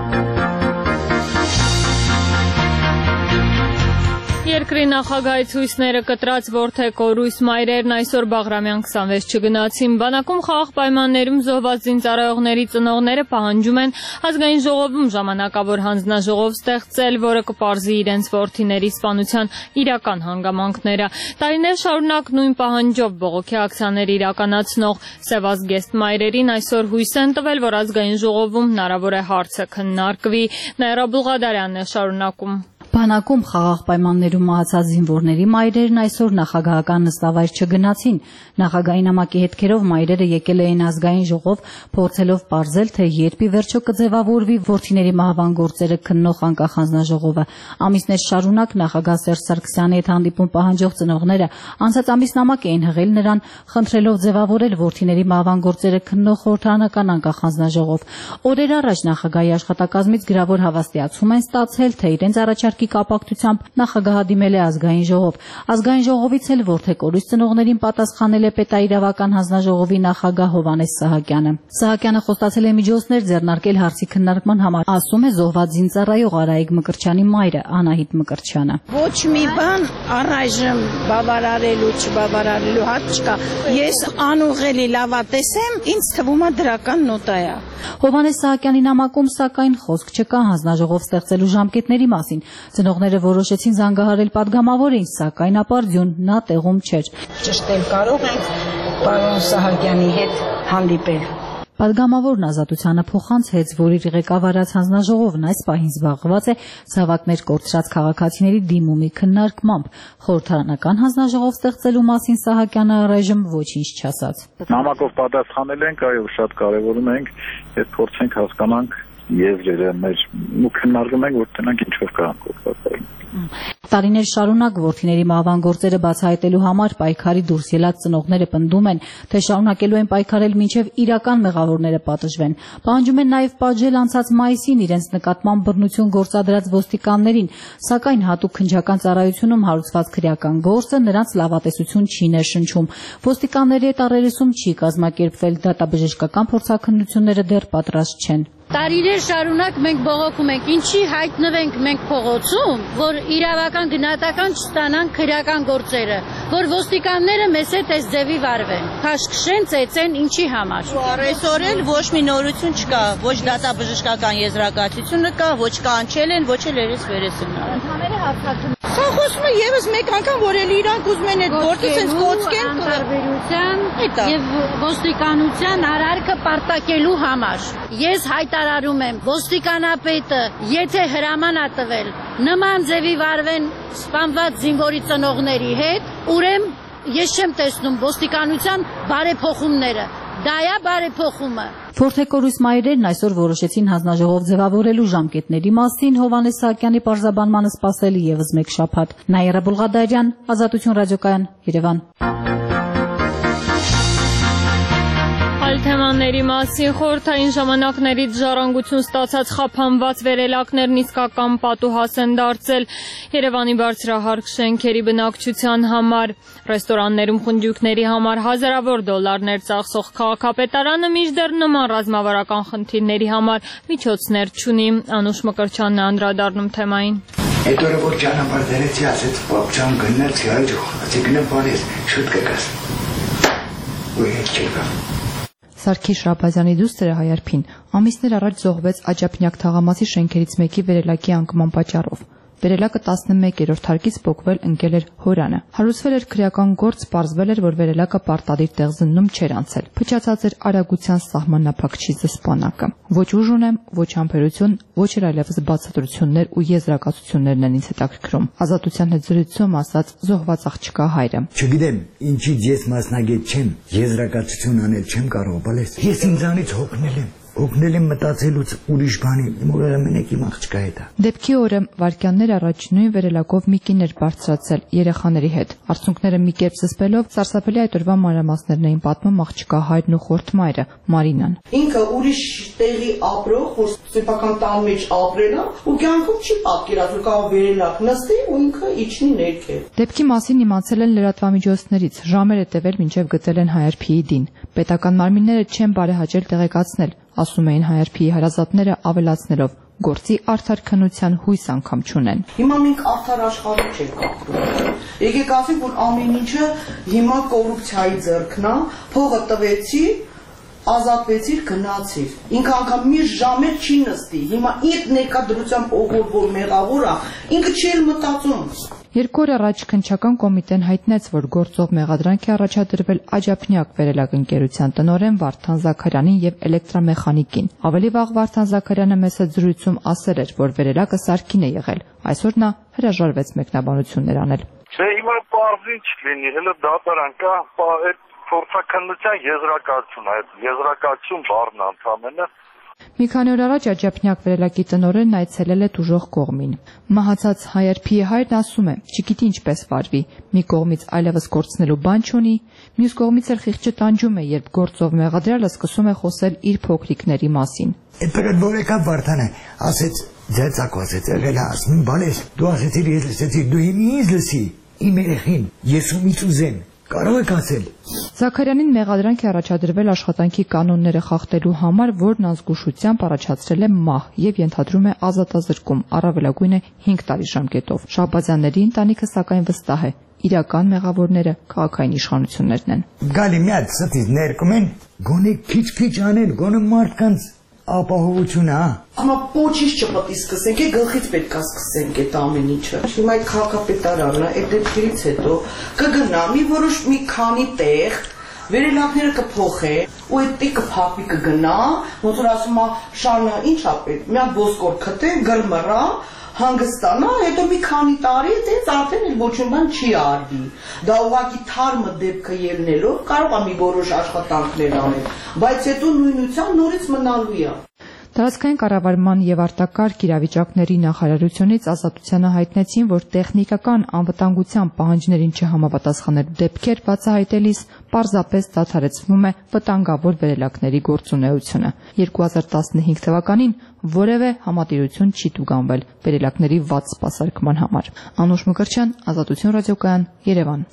Երկրի նախագահի ցույցները կտրած որդեկորույս մայրերն այսօր Բաղրամյան 26 չգնացին։ Բանակում խաղաղ պայմաններում զոհված զինծառայողների ծնողները պահանջում են ազգային ժողովում ժամանակավոր հանձնաժողով ստեղծել, որը կպարզի իրենց որդիների սպանության իրական հանգամանքները։ Տարիներ շարունակ նույն պահանջով բողոքի ակցիաներ իրականացնող սևազգեստ մայրերին այսօր հույս են տվել, որ ազգային ժողովում հնարավոր է հարցը քննարկվի։ Նաիրա Բուլղադարյանն է շարունակում։ Բանակում խաղաղ պայմաններում մահացած զինվորների մայրերն այսօր նախագահական նստավայր չգնացին։ Նախագահի նամակի հետքերով մայրերը եկել էին ազգային ժողով, փորձելով պարզել, թե երբ ի վերջո կձևավորվի որդիների մահվան գործերը քննող անկախ հանձնաժողովը։ Ամիսներ շարունակ նախագահ Սերժ Սարգսյանի հետ հանդիպում պահանջող ծնողները անցած ամիս նամակ էին հղել նրան, խնդրելով ձևավորել որդիների մահվան գործերը քննող խորհրդարանական անկախ հանձնաժողով։ Օրեր առաջ նախագահի աշխատակազմից գրավոր հավաստիացում են ստացել, թե իրենց առաջարկի կապակցությամբ նախագահը դիմել է ազգային ժողով։ Ազգային ժողովից էլ որդեկորույս ծնողներին պատասխանել է պետաիրավական հանձնաժողովի նախագահ Հովհաննես Սահակյանը։ Սահակյանը խոստացել է միջոցներ ձեռնարկել հարցի քննարկման համար, ասում է զոհված զինծառայող Արայիկ Մկրտչյանի մայրը Անահիտ Մկրտչյանը։ Ոչ մի բան առայժմ բավարարելու, չբավարարելու հարց չկա։ Ես անուղելի լավատես եմ, ինձ թվում է դրական նոտա է։ Հովհաննես Սահակյանի նամակում սակայն խոսք չկա հանձնաժողով ստեղծելու ժամկետների մասին։ Ծնողները որոշեցին զանգահարել падգամավորին, սակայն ապարդյուն նա տեղում չէր։ Ճշտել կարող ենք պարոն Սահակյանի հետ հանդիպել։ Падգամավորն ազատությանը փոխանցեց, որ իր ղեկավարած հանձնաժողովն այս պահին զբաղված է զավակներ կորցրած քաղաքացիների դիմումի քննարկմամբ։ Խորհրդարանական հանձնաժողով ստեղծելու մասին Սահակյանը առայժմ ոչինչ չասաց։ Նամակով պատասխանել ենք, այո, շատ կարևորում ենք, եթե փորձենք հասկանանք եզրերը մեր ու քննարկում ենք, որ տնանք ինչով կարող կօգտվել։ Տարիներ շարունակ որդիների մահվան գործերը բացահայտելու համար պայքարի դուրս ելած ծնողները պնդում են, թե շարունակելու են պայքարել մինչև իրական մեղավորները պատժվեն։ Պահանջում են նաև պատժել անցած մայիսին իրենց նկատմամբ բռնություն գործադրած ոստիկաններին, սակայն հատուկ քննչական ծառայությունում հարուցված քրեական գործը նրանց լավատեսություն չի ներշնչում։ Ոստիկանների հետ առերեսում չի կազմակերպվել, դատաբժշկական փորձաքննությունները դեռ պատրաստ չեն։ Տարիներ շարունակ մենք բողոքում ենք, ինչի հայտնվենք մենք փողոցում, որ իրավական գնահատական չստանան քրեական գործերը, որ ոստիկանները մեզ հետ այս ձևի վարվեն, քաշքշեն, ծեծեն, ինչի համար։ Այսօր էլ ոչ մի նորություն չկա, ոչ դատաբժշկական եզրակացությունը կա, ոչ կանչել են, ոչ էլ երես-վերես են արել։ Ընդհանրապես հարցակում։ Սա խոսում է եւս մեկ անգամ, որ էլ իրանք ուզում են այդ գործը sense կոծկեն տարբերության եւ ոստիկանության արարքը պարտակելու համար։ Ես հայտարարում եմ, ոստիկանապետը, եթե հրաման ա տվել նման ձևի վարվեն սպանված զինվորի ծնողների հետ, ուրեմն ես չեմ տեսնում ոստիկանության բարեփոխումները։ Դա է բարեփոխումը։ Որդեկորույս մայրերն այսօր որոշեցին հանձնաժողով ձևավորելու ժամկետների մասին Հովհաննես Սահակյանի պարզաբանմանը սպասել եւս մեկ շաբաթ։ Նաիրա Բուլղադարյան, Ազատություն ռադիոկայան, Երևան։ Այլ թեմաների մասին խորհրդային ժամանակներից ժառանգություն ստացած խափանված վերելակներն իսկական պատուհաս են դարձել Երևանի բարձրահարկ շենքերի բնակչության համար։ Ռեստորաններում խնջույքների համար հազարավոր դոլարներ ծախսող քաղաքապետարանը մինչդեռ նման ռազմավարական խնդիրների համար միջոցներ չունի։ Անուշ Մկրտչյանն է անդրադառնում թեմային։ Այդ օրը որ ճանապարհ դրեցի, ասեց պապջան գնացի այո, ասեցի գնամ բարես, շուտ կգաս։ Ու հետ չեկա։ Սարգիս Շրաբազյանի դուստրը Հայարփին ամիսներ առաջ զոհվեց Աջափնյակ թաղամասի շենքերից մեկի վերելակի անկման պատճառով։ Վերելակը 11-րդ հարկից փոխվել ընկել էր Հորանը։ Հարուցվել էր քրեական գործ, պարզվել էր, որ վերելակը պարտադիր տեղզննում չէր անցել։ Փչացած էր արագության սահմանափակչի զսպանակը։ Ոչ ուժ ունեմ, ոչ համբերություն, ոչ էլ այլևս բացատրություններ ու եզրակացություններն են ինձ հետաքրքրում։ Ազատության հետ զրույցում ասաց զոհված աղջկա հայրը։ Չգիտեմ, ինչից ես մասնագետ չեմ, եզրակացություն անել չեմ կարող, բայց ես ինձանից հոգնել եմ մտածելուց ուրիշ բանի, ուրեմն իմ աղջկա հետ է։ Դեպքի օրը վայրկյաններ առաջ նույն վերելակով մի կին էր բարձրացել երեխաների հետ։ Արցունքները մի կերպ զսպելով սարսափելի այդ օրվա մանրամասներն էին պատմում աղջկա հայրն ու խորթ մայրը Մարինան։ Ինքը ուրիշ տեղի ապրող, որ սեփական տան մեջ ապրել է, ու կյանքում չի պատկերացրել կարող վերելակ նստի ու ինքը իջնի ներքև։ Դեպքի մասին իմացել են լրատվամիջոցներից, ժամեր է տևել մինչև գտել են Հայարփիի դին։ Պետական մարմինները չեն բարեհաճել տեղեկացնել, ասում էին Հայարփիի հարազատները ավելացնելով, գործի արդար քննության հույս անգամ չունեն։ Հիմա մենք արդար աշխարհ չենք ապրում։ Եկեք ասենք, որ ամեն ինչը հիմա կոռուպցիայի ձեռքն է, փողը տվեցի, ազատվեցիր, գնացիր։ Ինքը անգամ մի ժամեր չի նստի։ Հիմա իր ներկայությամբ ով որ մեղավոր է, ինքը չի էլ մտածում։ 2 օր առաջ քննչական կոմիտեն հայտնեց, որ գործող մեղադրանք է առաջադրվել Աջափնյակ վերելակ ընկերության տնօրեն Վարդան Զաքարյանին եւ էլեկտրամեխանիկին։ Ավելի վաղ Վարդան Զաքարյանը մեծ զրույցում ասել էր, որ վերելակը Սարգին է եղել։ Այսօր նա հրաժարվեց մեկնաբանություններ անել։ Չէ, հիմա բարձին չլինի, հələ դատարան կա, այդ փորձաքննության եզրակացություն, այդ եզրակացություն բառն ընդամենը Մի քանի օր առաջ Աջափնյակ վերելակի տնօրենն այցելել է տուժող կողմին։ Մահացած հայրփի հայրն ասում է, չգիտի ինչպես վարվի, մի կողմից այլևս կորցնելու բան չունի, մյուս կողմից էլ խիղճը տանջում է, երբ գործով մեղադրյալը սկսում է խոսել իր փոքրիկների մասին։ Այդ որ եկավ Վարդանը, ասեց, ձերցակո ասեց, եղել է ասում, բալես, դու ասեցիր, ես լսեցի, դու ինձ լսի, իմ երեխին, ես ումից ուզեմ։ Կարող եք ասել։ Զաքարյանին մեղադրանք է առաջադրվել աշխատանքի կանոնները խախտելու համար, որն անզգուշությամբ առաջացրել է մահ եւ ենթադրում է ազատազրկում, առավելագույնը 5 տարի ժամկետով։ Շահբազյանների ընտանիքը սակայն վստահ է, իրական մեղավորները քաղաքային իշխանություններն են։ Գալի մի հատ ստից ներկում են, գոնե քիչ անեն, գոնե մարդկանց ապահովություն, հա։ Հիմա ոչինչ չպետք է սկսենք, գլխից պետք է սկսենք այդ ամեն ինչը։ Հիմա այդ քաղաքապետարանը այդ դեպքերից հետո կգնա մի որոշ մի քանի տեղ, վերելակները կփոխե, ու այդ կփակվի կգնա, ոնց որ ասում է Շարնա, ի՞նչ է պետք։ Մի հատ ոսկոր քթե, գրմռա, հանգստանա, հետո մի քանի տարի այդպես արդեն էլ ոչինչ բան չի արվի։ Դա ուղղակի թարմը դեպքը ելնելով կարող է մի որոշ աշխատանքներ անել, բայց հետո նույնությամբ նորից մնալու է։ Տարածքային կառավարման եւ արտակարգ իրավիճակների նախարարությունից Ազատությանը հայտնեցին, որ տեխնիկական անվտանգության պահանջներին չհամապատասխանելու դեպքեր բացահայտելիս պարզապես դադարեցվում է վտանգավոր վերելակների գործունեությունը։ 2015 թվականին որևէ համատիրություն չի տուգանվել վերելակների վատ սպասարկման համար։ Անուշ Մկրտչյան, Ազատություն ռադիոկայան, Երևան։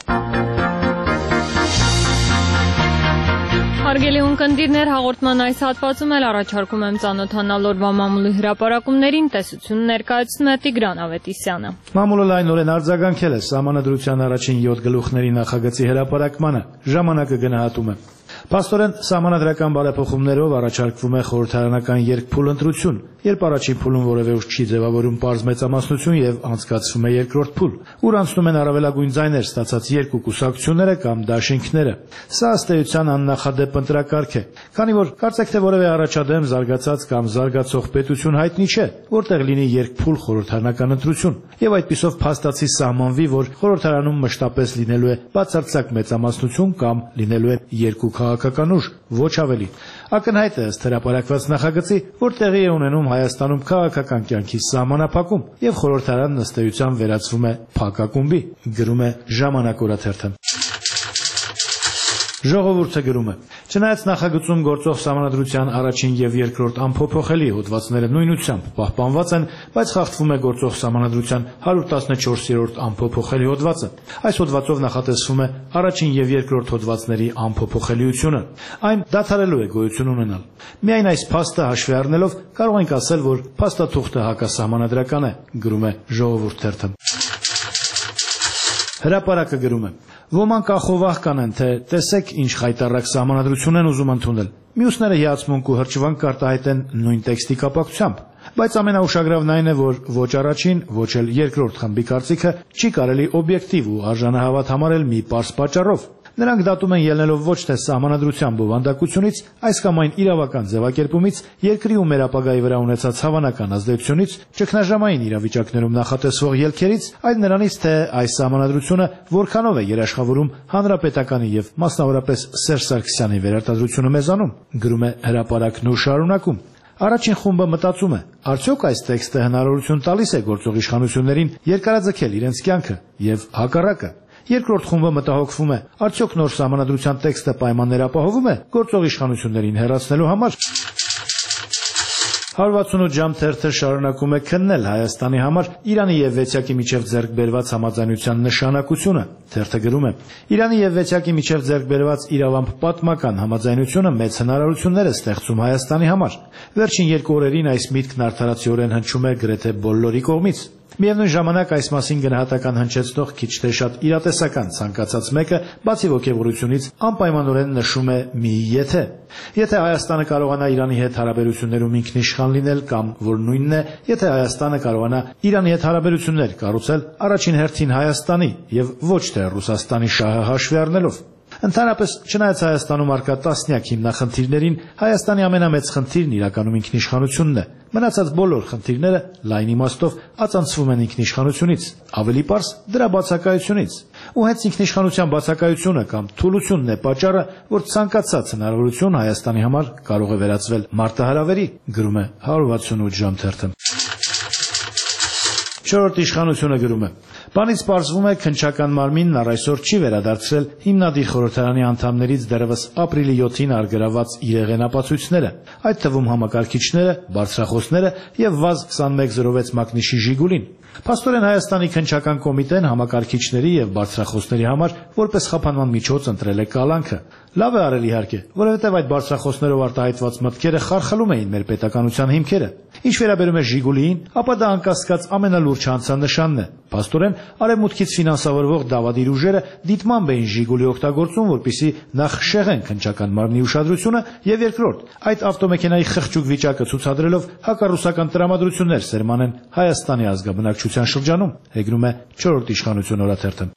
Հարգելի ունկնդիրներ, հաղորդման այս հատվածում էլ առաջարկում եմ ծանոթանալ օրվա մամուլի հրապարակումներին, տեսություն ներկայացնում է Տիգրան Ավետիսյանը։ Մամուլը լայնորեն արձագանքել է Սահմանադրության առաջին 7 գլուխների նախագծի հրապարակմանը, ժամանակը գնահատում է։ Փաստորեն սահմանադրական բարեփոխումներով առաջարկվում է խորհրդարանական երկփուլ ընտրություն, երբ առաջին փուլում որևէ ուժ չի ձևավորում պարզ մեծամասնություն եւ անցկացվում է երկրորդ փուլ, ուր անցնում են առավելագույն ձայներ ստացած երկու կուսակցությունները կամ դաշինքները։ Սա ըստ էության աննախադեպ ընտրակարգ է, քանի որ կարծեք թե որևէ առաջադեմ զարգացած կամ զարգացող պետություն հայտնի չէ, որտեղ լինի երկփուլ խորհրդարանական ընտրություն, եւ այդպիսով փաստացի սահմանվի, որ խորհրդարանում մշտապես լինելու է բացարձակ մեծամասնություն կամ լինելու է երկու քաղաքական ուժ, ոչ ավելի։ Ակնհայտ է ըստ հրապարակված նախագծի, որ տեղի է ունենում Հայաստանում քաղաքական կյանքի սահմանափակում եւ խորհրդարանն ըստ էության վերածվում է փակակումբի, գրում է Ժամանակ օրաթերթը։ Ժողովուրդը գրում է. Չնայած նախագծում գործող Սահմանադրության առաջին եւ երկրորդ անփոփոխելի հոդվածները նույնությամբ պահպանված են, բայց խախտվում է գործող Սահմանադրության 114-րդ անփոփոխելի հոդվածը։ Այս հոդվածով նախատեսվում է առաջին եւ երկրորդ հոդվածների անփոփոխելիությունը։ Այն դադարելու է գոյություն ունենալ։ Միայն այս փաստը հաշվի առնելով կարող ենք ասել, որ փաստաթուղթը հակասահմանադրական է, գրում է Ժողովուրդ թերթը։ Հրապարակը գրում է. Ոմանք ախովահ կանեն, թե տեսեք ինչ խայտառակ սահմանադրություն են ուզում ընդունել։ Մյուսները հիացմունք ու հրճվանք կարտահայտեն նույն տեքստի կապակցությամբ։ Բայց ամենաուշագրավն այն է, որ ոչ առաջին, ոչ էլ երկրորդ խմբի կարծիքը չի կարելի օբյեկտիվ ու արժանահավատ համարել մի պարզ պատճառով։ Նրանք դատում են ելնելով ոչ թե սահմանադրության բովանդակությունից, այս կամ այն իրավական ձևակերպումից, երկրի ու մեր ապագայի վրա ունեցած հավանական ազդեցությունից, ճգնաժամային իրավիճակներում նախատեսվող ելքերից, այլ նրանից, թե այս սահմանադրությունը որքանով է երաշխավորում հանրապետականի եւ մասնավորապես Սերժ Սարգսյանի վերարտադրությունը մեզանում, գրում է հրապարակն ու շարունակում։ Առաջին խումբը մտածում է, արդյոք այս տեքստը հնարավորություն տալիս է գործող իշխանություններին երկարաձգել իրենց կյանքը եւ հակառակը։ Երկրորդ խումբը մտահոգվում է, արդյոք նոր սահմանադրության տեքստը պայմաններ ապահովում է գործող իշխանություններին հեռացնելու համար։ 168 ժամ թերթը շարունակում է քննել Հայաստանի համար Իրանի եւ Վեցյակի միջև ձեռք բերված համաձայնության նշանակությունը։ Թերթը գրում է. Իրանի եւ Վեցյակի միջև ձեռք բերված իրավամբ պատմական համաձայնությունը մեծ հնարավորություններ է ստեղծում Հայաստանի համար։ Վերջին 2 օրերին այս միտքն արդարացիորեն հնչում է գրեթե բոլորի կողմից։ Միևնույն ժամանակ այս մասին գնահատական հնչեցնող քիչ թե շատ իրատեսական ցանկացած մեկը, բացի ոգևորությունից, անպայմանորեն նշում է մի եթե։ Եթե Հայաստանը կարողանա Իրանի հետ հարաբերություններում ինքնիշխան լինել կամ որ նույնն է, եթե Հայաստանը կարողանա Իրանի հետ հարաբերություններ կառուցել առաջին հերթին Հայաստանի եւ ոչ թե Ռուսաստանի շահը հաշվի առնելով։ Ընդհանրապես, չնայած Հայաստանում արկա տասնյակ հիմնախնդիրներին, Հայաստանի ամենամեծ խնդիրն իրականում ինքնիշխանությունն է։ Մնացած բոլոր խնդիրները լայն իմաստով ածանցվում են ինքնիշխանությունից, ավելի պարզ դրա բացակայությունից։ Ու հենց ինքնիշխանության բացակայությունը կամ թուլությունն է պատճառը, որ ցանկացած հնարավորություն Հայաստանի համար կարող է վերածվել մարտահրավերի, գրում է 168 ժամ թերթը։ Չորրորդ իշխանությունը գրում է. Բանից պարզվում է քննչական մարմինն առ այսօր չի վերադարձրել հիմնադիր խորհրդարանի անդամներից դեռևս ապրիլի 7-ին արգելված իրեղեն ապացույցները, այդ թվում համակարգիչները, բարձրախոսները եւ ՎԱԶ 2106 մակնիշի Ժիգուլին։ Փաստորեն Հայաստանի քննչական կոմիտեն համակարգիչների եւ բարձրախոսների համար որպես խափանման միջոց ընտրել է կալանքը։ Լավ է արել իհարկե, որովհետև այդ բարձրախոսներով արտահայտված մտքերը խարխլում էին մեր պետականության հիմքերը։ Ինչ վերաբերում է Ժիգուլիին, ապա դա անկասկած ամենալուրջ հանցանշանն է։ Փաստորեն արևմուտքից ֆինանսավորվող դավադիր ուժերը դիտմամբ էին Ժիգուլի օգտագործում, որպեսզի նախ շեղեն քննչական մարմնի ուշադրությունը եւ երկրորդ, այդ ավտոմեքենայի խղճուկ վիճակը ցուցադրելով հակառուսական տրամադրություններ սերմանեն Հայաստանի ազգաբնակչության շրջանում, հեգնում է 4-րդ իշխանություն օրաթերթը։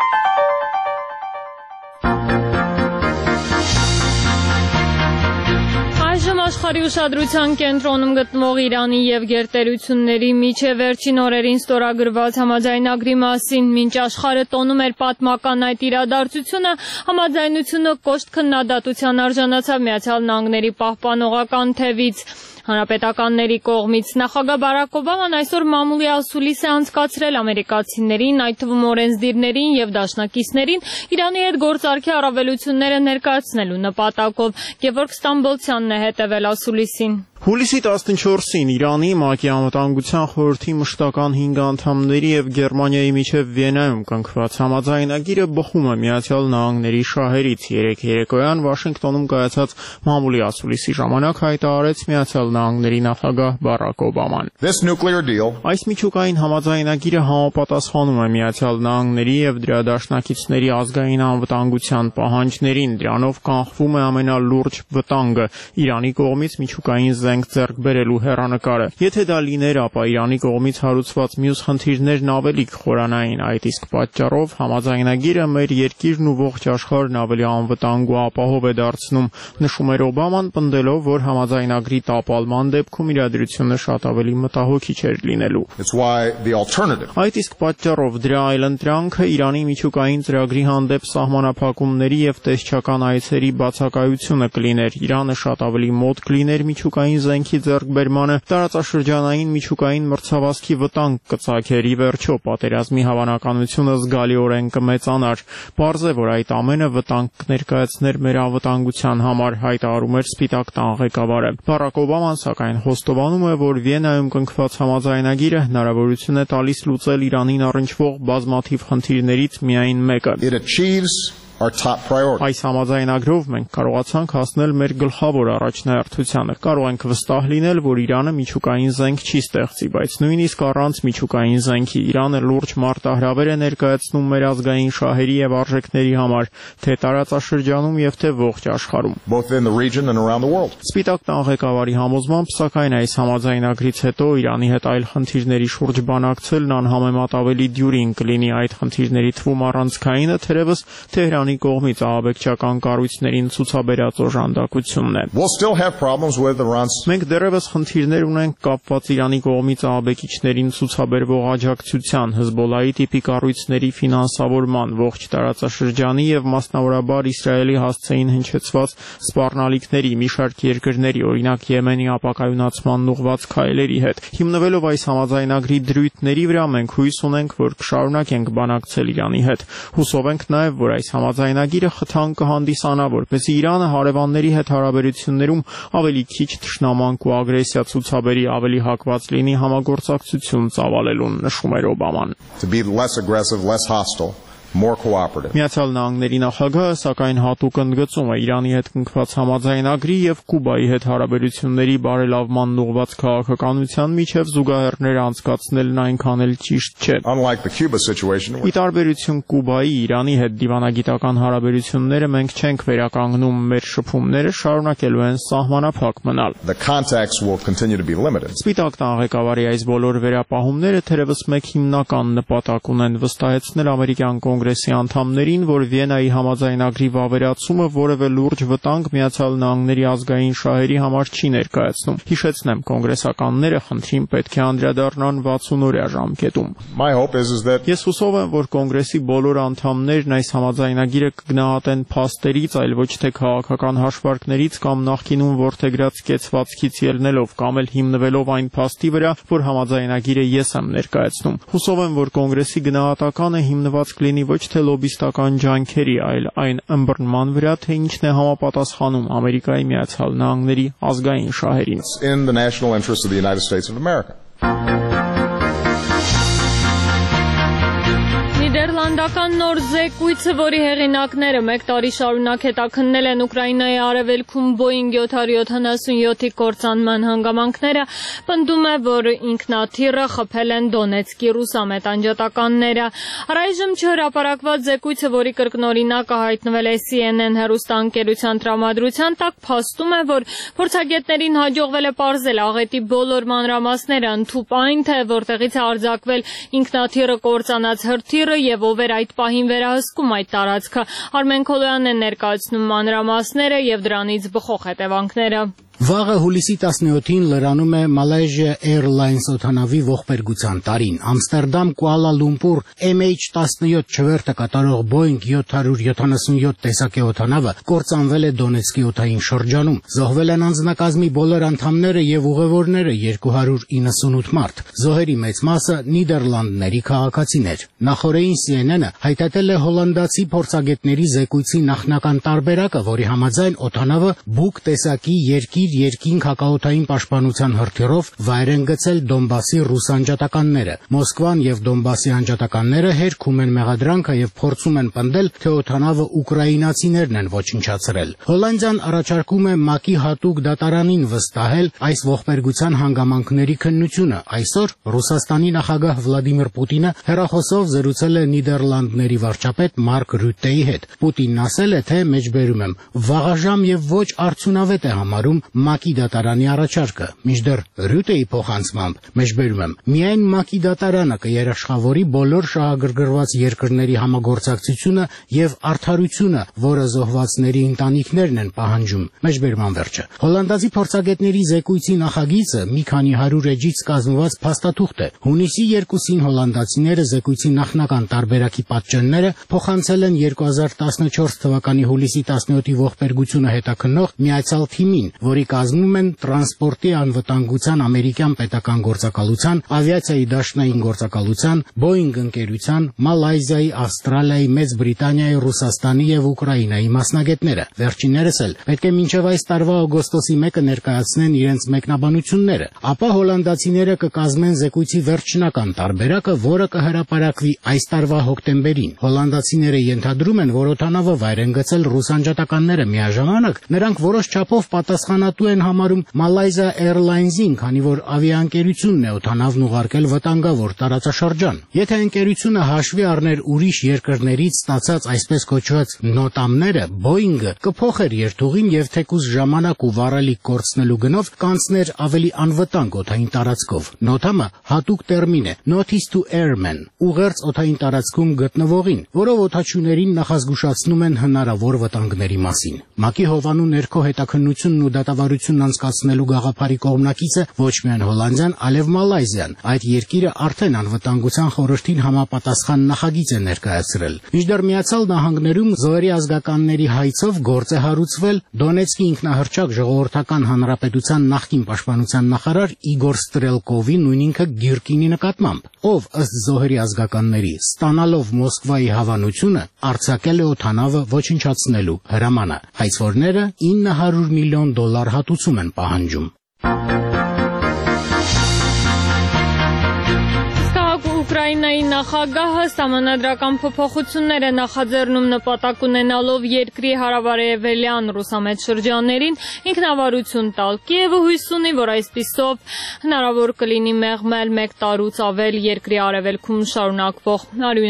Աշխարհի ուշադրության կենտրոնում գտնվող Իրանի եւ գերտերությունների միջև վերջին օրերին ստորագրված համաձայնագրի մասին մինչ աշխարհը տոնում էր պատմական այդ իրադարձությունը, համաձայնությունը կոշտ քննադատության արժանացավ Միացյալ Նահանգների պահպանողական թևից։ Հանրապետականների կողմից նախագահ Բարակ Օբաման այսօր մամուլի ասուլիս է անցկացրել ամերիկացիներին, այդ թվում օրենսդիրներին եւ դաշնակիցներին Իրանի հետ գործարքի առավելությունները ներկայացնելու նպատակով։ Գևորգ Ստամբոլցյանն է հետևել ասուլիսին։ Հուլիսի 14-ին Իրանի ՄԱԿ-ի անվտանգության խորհրդի մշտական 5 անդամների եւ Գերմանիայի միջև Վիեննայում կնքված համաձայնագիրը բխում է Միացյալ Նահանգների շահերից։ Երեկոյան Վաշինգտոնում կայացած մամուլի ասուլիսի ժամանակ հայտարարեց Միացյալ Նահանգների նախագահ Բարակ Օբաման. Այս միջուկային համաձայնագիրը համապատասխանում է Միացյալ Նահանգների եւ դրա դաշնակիցների ազգային անվտանգության պահանջներին։ Դրանով կանխվում է ամենալուրջ վտանգը Իրանի կողմից միջուկային ձեռք բերելու հեռանկարը։ Եթե դա լիներ, ապա Իրանի կողմից հարուցված մյուս խնդիրներն ավելի կխորանային։ Այդ իսկ պատճառով համաձայնագիրը մեր երկիրն ու ողջ աշխարհն ավելի անվտանգ ու ապահով է դարձնում, նշում էր Օբաման, պնդելով, որ համաձայնագրի տապալման դեպքում իրադրությունը շատ ավելի մտահոգիչ էր լինելու։ Այդ իսկ պատճառով դրա այլընտրանքը Իրանի միջուկային ծրագրի հանդեպ սահմանափակումների եւ տեսչական այցերի բացակայությունը կլիներ։ Իրանը շատ ավելի մոտ կլիներ միջուկային զենքի ձեռքբերմանը, տարածաշրջանային միջուկային մրցավազքի վտանգ կծագեր, ի վերջո պատերազմի հավանականությունը զգալիորեն կմեծանար։ Պարզ է, որ այդ ամենը վտանգ կներկայացներ մեր անվտանգության համար, հայտարարում էր Սպիտակ տան ղեկավարը։ Բարակ Օբաման սակայն խոստովանում է, որ Վիեննայում կնքված համաձայնագիրը հնարավորություն է տալիս լուծել Իրանին առնչվող բազմաթիվ խնդիրներից միայն մեկը։ Այս համաձայնագրով մենք կարողացանք հասնել մեր գլխավոր առաջնահերթությանը։ Կարող ենք վստահ լինել, որ Իրանը միջուկային զենք չի ստեղծի, բայց նույնիսկ առանց միջուկային զենքի Իրանը լուրջ մարտահրավեր է ներկայացնում մեր ազգային շահերի եւ արժեքների համար, թե տարածաշրջանում եւ թե ողջ աշխարհում։ Սպիտակ տան ղեկավարի համոզմամբ, սակայն այս համաձայնագրից հետո Իրանի հետ այլ խնդիրների շուրջ բանակցելն անհամեմատ ավելի դյուրին կլինի։ Այդ խնդիրների թվում առանցքայինը թերևս Թեհրանի կողմից ահաբեկչական կառույցներին ցուցաբերած օժանդակությունն է։ Մենք դեռևս խնդիրներ ունենք կապված Իրանի կողմից ահաբեկիչներին ցուցաբերվող աջակցության, Հզբոլայի տիպի կառույցների ֆինանսավորման, ողջ տարածաշրջանի եւ մասնավորաբար Իսրայելի հասցեին հնչեցված սպառնալիքների, մի շարք երկրների, օրինակ Եմենի ապակայունացման ուղղված քայլերի հետ։ Հիմնվելով այս համաձայնագրի դրույթների վրա մենք հույս ունենք, որ կշարունակենք բանակցել Իրանի հետ։ Հուսով ենք նաեւ, որ այս համաձայնագիրը խթան կհանդիսանա, որպեսզի Իրանը հարևանների հետ հարաբերություններում ավելի քիչ թշնամանք ու ագրեսիա ցուցաբերի, ավելի հակված լինի համագործակցություն ծավալելուն, նշում էր Օբաման։ more cooperative. Միացյալ Նահանգների նախագահը սակայն հատուկ ընդգծում է Իրանի հետ կնքված համաձայնագրի եւ Կուբայի հետ հարաբերությունների բարելավման ուղղված քաղաքականության միջև զուգահեռներ անցկացնելն այնքան էլ ճիշտ չէ։ Unlike the Cuba situation, ի տարբերություն Կուբայի, Իրանի հետ դիվանագիտական հարաբերությունները մենք չենք վերականգնում, մեր շփումները շարունակելու են սահմանափակ մնալ։ the contacts will continue to be limited. Սպիտակ տան ղեկավարի այս բոլոր վերապահումները թերևս մեկ հիմնական նպատակ ունեն վստահեցնել ամերիկյան կոնգրեսի անդամներին, որ Վիեննայի համաձայնագրի վավերացումը որևէ լուրջ վտանգ Միացյալ Նահանգների ազգային շահերի համար չի ներկայացնում։ Հիշեցնեմ, կոնգրեսականները խնդրին պետք է անդրադառնան 60-օրյա ժամկետում։ My hope is that Ես հուսով եմ, որ կոնգրեսի բոլոր անդամներն այս համաձայնագիրը կգնահատեն փաստերից, այլ ոչ թե քաղաքական հաշվարկներից կամ նախկինում որդեգրած կեցվածքից ելնելով կամ էլ հիմնվելով այն փաստի վրա, որ համաձայնագիրը ես եմ ներկայացնում։ Հուսով եմ, որ կոնգրեսի գնահատականը հիմնված կլինի ոչ թե լոբիստական ջանքերի, այլ այն ըմբռնման վրա, թե ինչն է համապատասխանում Ամերիկայի Միացյալ Նահանգների ազգային շահերին։ in the national interest of the United States of America. Նիդերլանդական նոր զեկույցը, որի հեղինակները մեկ տարի շարունակ հետաքննել են Ուկրաինայի արևելքում Boeing 777-ի կործանման հանգամանքները, պնդում է, որ ինքնաթիռը խփել են Դոնեցկի ռուսամետ անջատականները։ Առայժմ չհրապարակված զեկույցը, որի կրկնօրինակը հայտնվել է CNN հեռուստաընկերության տրամադրության տակ, փաստում է, որ փորձագետներին հաջողվել է պարզել աղետի բոլոր մանրամասները, ընդհուպ այն, թե որտեղից է արձակվել ինքնաթիռը կործանած հրթիռը եւ ով էր այդ պահին վերահսկում այդ տարածքը։ Արմեն Քոլոյանն է ներկայացնում մանրամասները եւ դրանից բխող հետևանքները։ Վաղը հուլիսի 17-ին լրանում է Malaysia Airlines օդանավի ողբերգության տարին։ Ամստերդամ Կուալա Լումպուր MH17 չվերթը կատարող Boeing 777 տեսակի օդանավը կործանվել է Դոնեցկի օդային շրջանում։ Զոհվել են անձնակազմի բոլոր անդամները եւ ուղևորները 298 մարդ։ Զոհերի մեծ մասը Նիդերլանդների քաղաքացիներ։ Նախորդին CNN-ը հայտարարել է հոլանդացի փորձագետների զեկույցի նախնական տարբերակը, որի համաձայն օդանավը բուկ տեսակի երկինք հակաօդային պաշտպանության հրթիռով վայր են գցել Դոնբասի ռուս անջատականները։ Մոսկվան եւ Դոնբասի անջատականները հերքում են մեղադրանքը եւ փորձում են պնդել, թե օդանավը ուկրաինացիներն են ոչնչացրել։ Հոլանդիան առաջարկում է ՄԱԿ-ի հատուկ դատարանին վստահել այս ողբերգության հանգամանքների քննությունը։ Այսօր Ռուսաստանի նախագահ Վլադիմիր Պուտինը հեռախոսով զրուցել է Նիդերլանդների վարչապետ Մարկ Ռյուտեի հետ։ Պուտինն ասել է, թե մեջբերում եմ, վաղաժամ եւ ոչ արդյունավետ է համարում ՄԱԿ-ի դատարանի առաջարկը, մինչդեռ Ռյուտեի փոխանցմամբ մեջբերում եմ, միայն ՄԱԿ-ի դատարանը կերաշխավորի բոլոր շահագրգռված երկրների համագործակցությունը եւ արդարությունը, որը զոհվածների ընտանիքներն են պահանջում։ Մեջբերման վերջը։ Հոլանդացի փորձագետների զեկույցի նախագիծը մի քանի 100 էջից կազմված փաստաթուղթ է։ Հունիսի 2-ին հոլանդացիները զեկույցի նախնական տարբերակի պատճենները փոխանցել են 2014 թվականի հուլիսի 17-ի ողբերգությունը հետաքննող միացյալ թիմին, որի կազմում են տրանսպորտի անվտանգության ամերիկյան պետական գործակալության, ավիացիայի դաշնային գործակալության, Boeing ընկերության, Մալայզիայի, Ավստրալիայի, Մեծ Բրիտանիայի, Ռուսաստանի եւ Ուկրաինայի մասնագետները։ Վերջիններս էլ պետք է մինչև այս տարվա օգոստոսի 1-ը ներկայացնեն իրենց մեկնաբանությունները, ապա հոլանդացիները կկազմեն զեկույցի վերջնական տարբերակը, որը կհրապարակվի այս տարվա հոկտեմբերին։ Հոլանդացիները ենթադրում են, որ օդանավը վայր են գցել ռուս անջատականները, միաժամանակ նրանք որոշ չափով պատասխանատու են համարում Malaysia Airlines-ին, քանի որ ավիաընկերությունն է օդանավն ուղարկել վտանգավոր տարածաշրջան։ Եթե ընկերությունը հաշվի առներ ուրիշ երկրներից ստացած այսպես կոչված նոտամները, Boeing-ը կփոխեր երթուղին եւ թեկուզ ժամանակ ու վառելիք կորցնելու գնով կանցներ ավելի անվտանգ օդային տարածքով։ Նոտամը հատուկ տերմին է, notice to airman, ուղերձ օդային տարածքում գտնվողին, որով օդաչուներին նախազգուշացնում են հնարավոր վտանգների մասին։ ՄԱԿ-ի հովանու ներքո հետաքննությունն ու դատավարությունն անցկացնելու գաղափարի կողմնակիցը ոչ միայն Հոլանդիան, այլև Մալայզիան։ Այդ երկիրը արդեն անվտանգության խորհրդին համապատասխան նախագիծ է ներկայացրել։ Մինչդեռ Միացյալ Նահանգներում զոհերի ազգականների հայցով գործ է հարուցվել Դոնեցկի ինքնահռչակ ժողովրդական հանրապետության նախկին պաշտպանության նախարար Իգոր Ստրելկովի նույն ինքը Գիրկինի նկատմամբ, ով ըստ զոհերի ազգականների ստանալով Մոսկվայի հավանությունը արձակել է օդանավը ոչնչացնելու հրամանը։ Հայցվորները $900 միլիոն հատուցում են պահանջում։ Ուկրաինայի նախագահը սահմանադրական փոփոխություններ է նախաձեռնում նպատակ ունենալով երկրի հարավարևելյան ռուսամետ շրջաններին ինքնավարություն տալ։ Կիևը հույս ունի, որ այսպիսով հնարավոր կլինի մեղմել 1 տարուց ավել երկրի արևելքում շարունակվող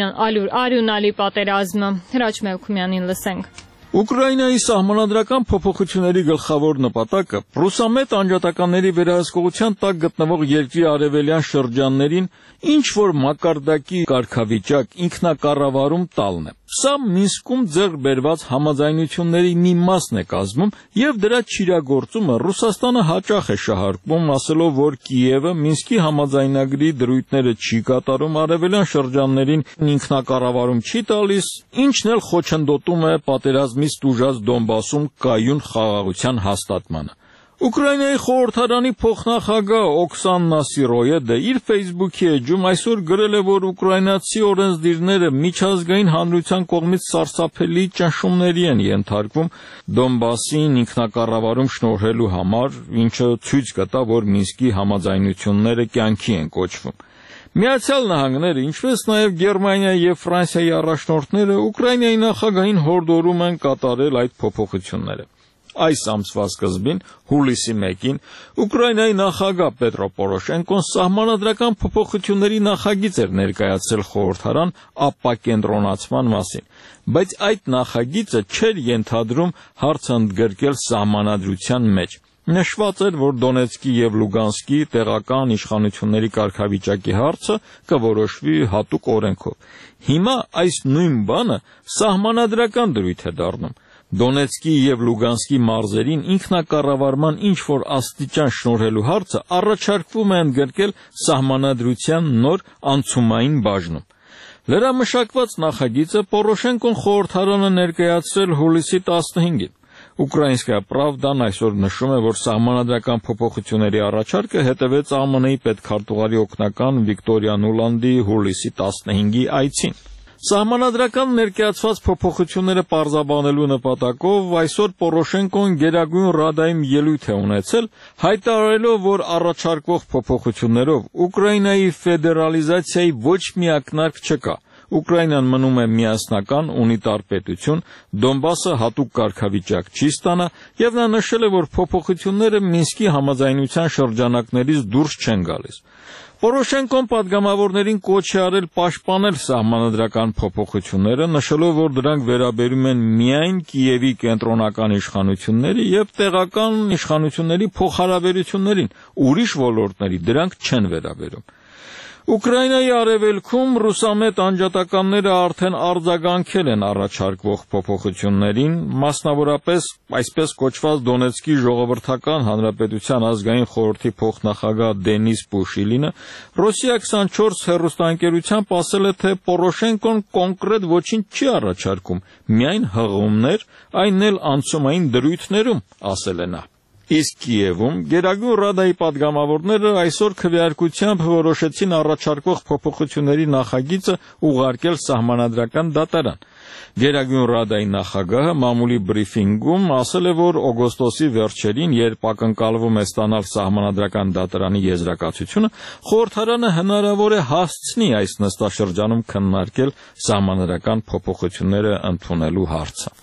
արյունալի պատերազմը։ Հրաչ Մելքումյանին լսենք։ Ուկրաինայի սահմանադրական փոփոխությունների գլխավոր նպատակը ռուսամետ անջատականների վերահսկողության տակ գտնվող երկրի արևելյան շրջաններին ինչ-որ մակարդակի կարգավիճակ ինքնակառավարում տալն է։ Սա Մինսկում ձեռք բերված համաձայնությունների մի մասն է կազմում եւ դրա չիրագործումը Ռուսաստանը հաճախ է շահարկվում, ասելով, որ Կիևը Մինսկի համաձայնագրի դրույթները չի կատարում, արևելյան շրջաններին ինքնակառավարում չի տալիս, ինչն էլ խոչընդոտում է պատերազմից տուժած Դոնբասում կայուն խաղաղության հաստատմանը։ Ուկրաինայի խորհրդարանի փոխնախագահ Օքսանա Սիրոյեդը իր Facebook-ի էջում այսօր գրել է, որ ուկրաինացի օրենսդիրները միջազգային հանրության կողմից սարսափելի ճնշումների են ենթարկվում Դոնբասին ինքնակառավարում շնորհելու համար, ինչը ցույց կտա, որ Մինսկի համաձայնությունները կյանքի են կոչվում։ Միացյալ Նահանգները, ինչպես նաև Գերմանիայի եւ Ֆրանսիայի առաջնորդները Ուկրաինայի նախագահին հորդորում են կատարել այդ փոփոխությունները։ Այս ամսվա սկզբին, հուլիսի 1-ին, Ուկրաինայի նախագահ Պետրո Պորոշենկոն սահմանադրական փոփոխությունների նախագիծ էր ներկայացրել խորհրդարան ապակենտրոնացման մասին, բայց այդ նախագիծը չէր ենթադրում հարցը ընդգրկել սահմանադրության մեջ։ Նշված էր, որ Դոնեցկի եւ Լուգանսկի տեղական իշխանությունների կարգավիճակի հարցը կորոշվի հատուկ օրենքով։ Հիմա այս նույն բանը սահմանադրական դրույթ է դառնում։ Դոնեցկի եւ Լուգանսկի մարզերին ինքնակառավարման ինչ-որ աստիճան շնորհելու հարցը առաջարկվում է ընդգրկել սահմանադրության նոր անցումային բաժնում։ Լրամշակված նախագիծը Պորոշենկոն խորհրդարանը ներկայացրել հուլիսի 15-ին։ Ուկրաինսկայա Պրավդան այսօր նշում է, որ սահմանադրական փոփոխությունների առաջարկը հետևեց ԱՄՆ-ի պետքարտուղարի օգնական Վիկտորիա Նուլանդի հուլիսի 15-ի այցին։ Սահմանադրական ներկայացված փոփոխությունները պարզաբանելու նպատակով այսօր Պորոշենկոն Գերագույն Ռադայում ելույթ է ունեցել, հայտարարելով, որ առաջարկվող փոփոխություններով Ուկրաինայի ֆեդերալիզացիայի ոչ մի ակնարկ չկա։ Ուկրաինան մնում է միասնական ունիտար պետություն, Դոնբասը հատուկ կարգավիճակ չի ստանա, եւ նա նշել է, որ փոփոխությունները Մինսկի համաձայնության շրջանակներից դուրս չեն գալիս։ Պորոշենկոն պատգամավորներին կոչ է արել պաշտպանել սահմանադրական փոփոխությունները, նշելով, որ դրանք վերաբերում են միայն Կիևի կենտրոնական իշխանությունների եւ տեղական իշխանությունների փոխհարաբերություններին, ուրիշ ոլորտների դրանք չեն վերաբերում։ Ուկրաինայի արևելքում ռուսամետ անջատականները արդեն արձագանքել են առաջարկվող փոփոխություններին, մասնավորապես այսպես կոչված Դոնեցկի ժողովրդական հանրապետության ազգային խորհրդի փոխնախագահ Դենիս Պուշիլինը Ռոսիա 24 հեռուստաընկերությամբ ասել է, թե Պորոշենկոն կոնկրետ ոչինչ չի առաջարկում, միայն հղումներ, այն էլ անցումային դրույթներում, ասել է նա։ Իսկ Կիևում Գերագույն Ռադայի պատգամավորները այսօր քվեարկությամբ որոշեցին առաջարկվող փոփոխությունների նախագիծը ուղարկել սահմանադրական դատարան։ Գերագույն Ռադայի նախագահը մամուլի բրիֆինգում ասել է, որ օգոստոսի վերջերին, երբ ակնկալվում է ստանալ սահմանադրական դատարանի եզրակացությունը, խորհրդարանը հնարավոր է հասցնի այս նստաշրջանում քննարկել սահմանադրական փոփոխությունները ընդունելու հարցը։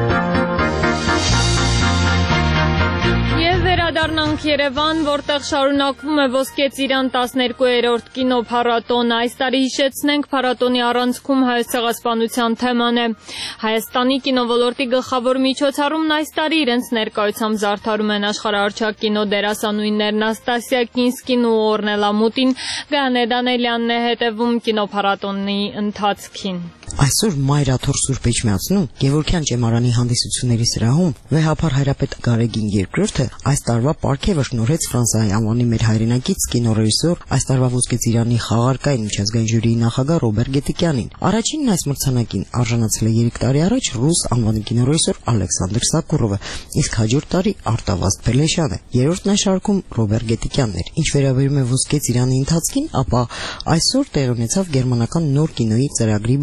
Վերադառնանք Երևան, որտեղ շարունակվում է Ոսկե ծիրան 12-րդ կինոփառատոնը։ Այս տարի հիշեցնենք փառատոնի առանցքում հայոց ցեղասպանության թեման է։ Հայաստանի կինոլորտի գլխավոր միջոցառումն այս տարի իրենց ներկայությամբ զարդարում են աշխարհահռչակ կինո դերասանուհիներն Նաստասիա Կինսկին ու Օրնելա Մուտին։ Գանե Դանելյանն է հետևում կինոփառատոնի ընթացքին։ Այսօր Մայրաթոր Սուրբ Էջմիածնում Գևորգյան ճեմարանի հանդիսությունների սրահում վեհափառ հայրապետ Գարեգին II այս տարվա պարգևը շնորհեց Ֆրանսիայի անվանի մեր հայրենակից կինոռեժիսոր, այս տարվա Ոսկե ծիրանի խաղարկային միջազգային ժյուրիի նախագահ Ռոբերտ Գետիկյանին։ Առաջինն այս մրցանակին արժանացել է 3 տարի առաջ ռուս անվանի կինոռեժիսոր Ալեքսանդր Սակուրովը, իսկ հաջորդ տարի Արտավազդ Փելեշյանը։ Երրորդն այս շարքում Ռոբերտ Գետիկյանն էր։ Ինչ վերաբերում է Ոսկե ծիրանի ընթացքին, ապա այսօր տեղի ունեցավ գերմանական նոր կինոյի ծրագրի բացումը։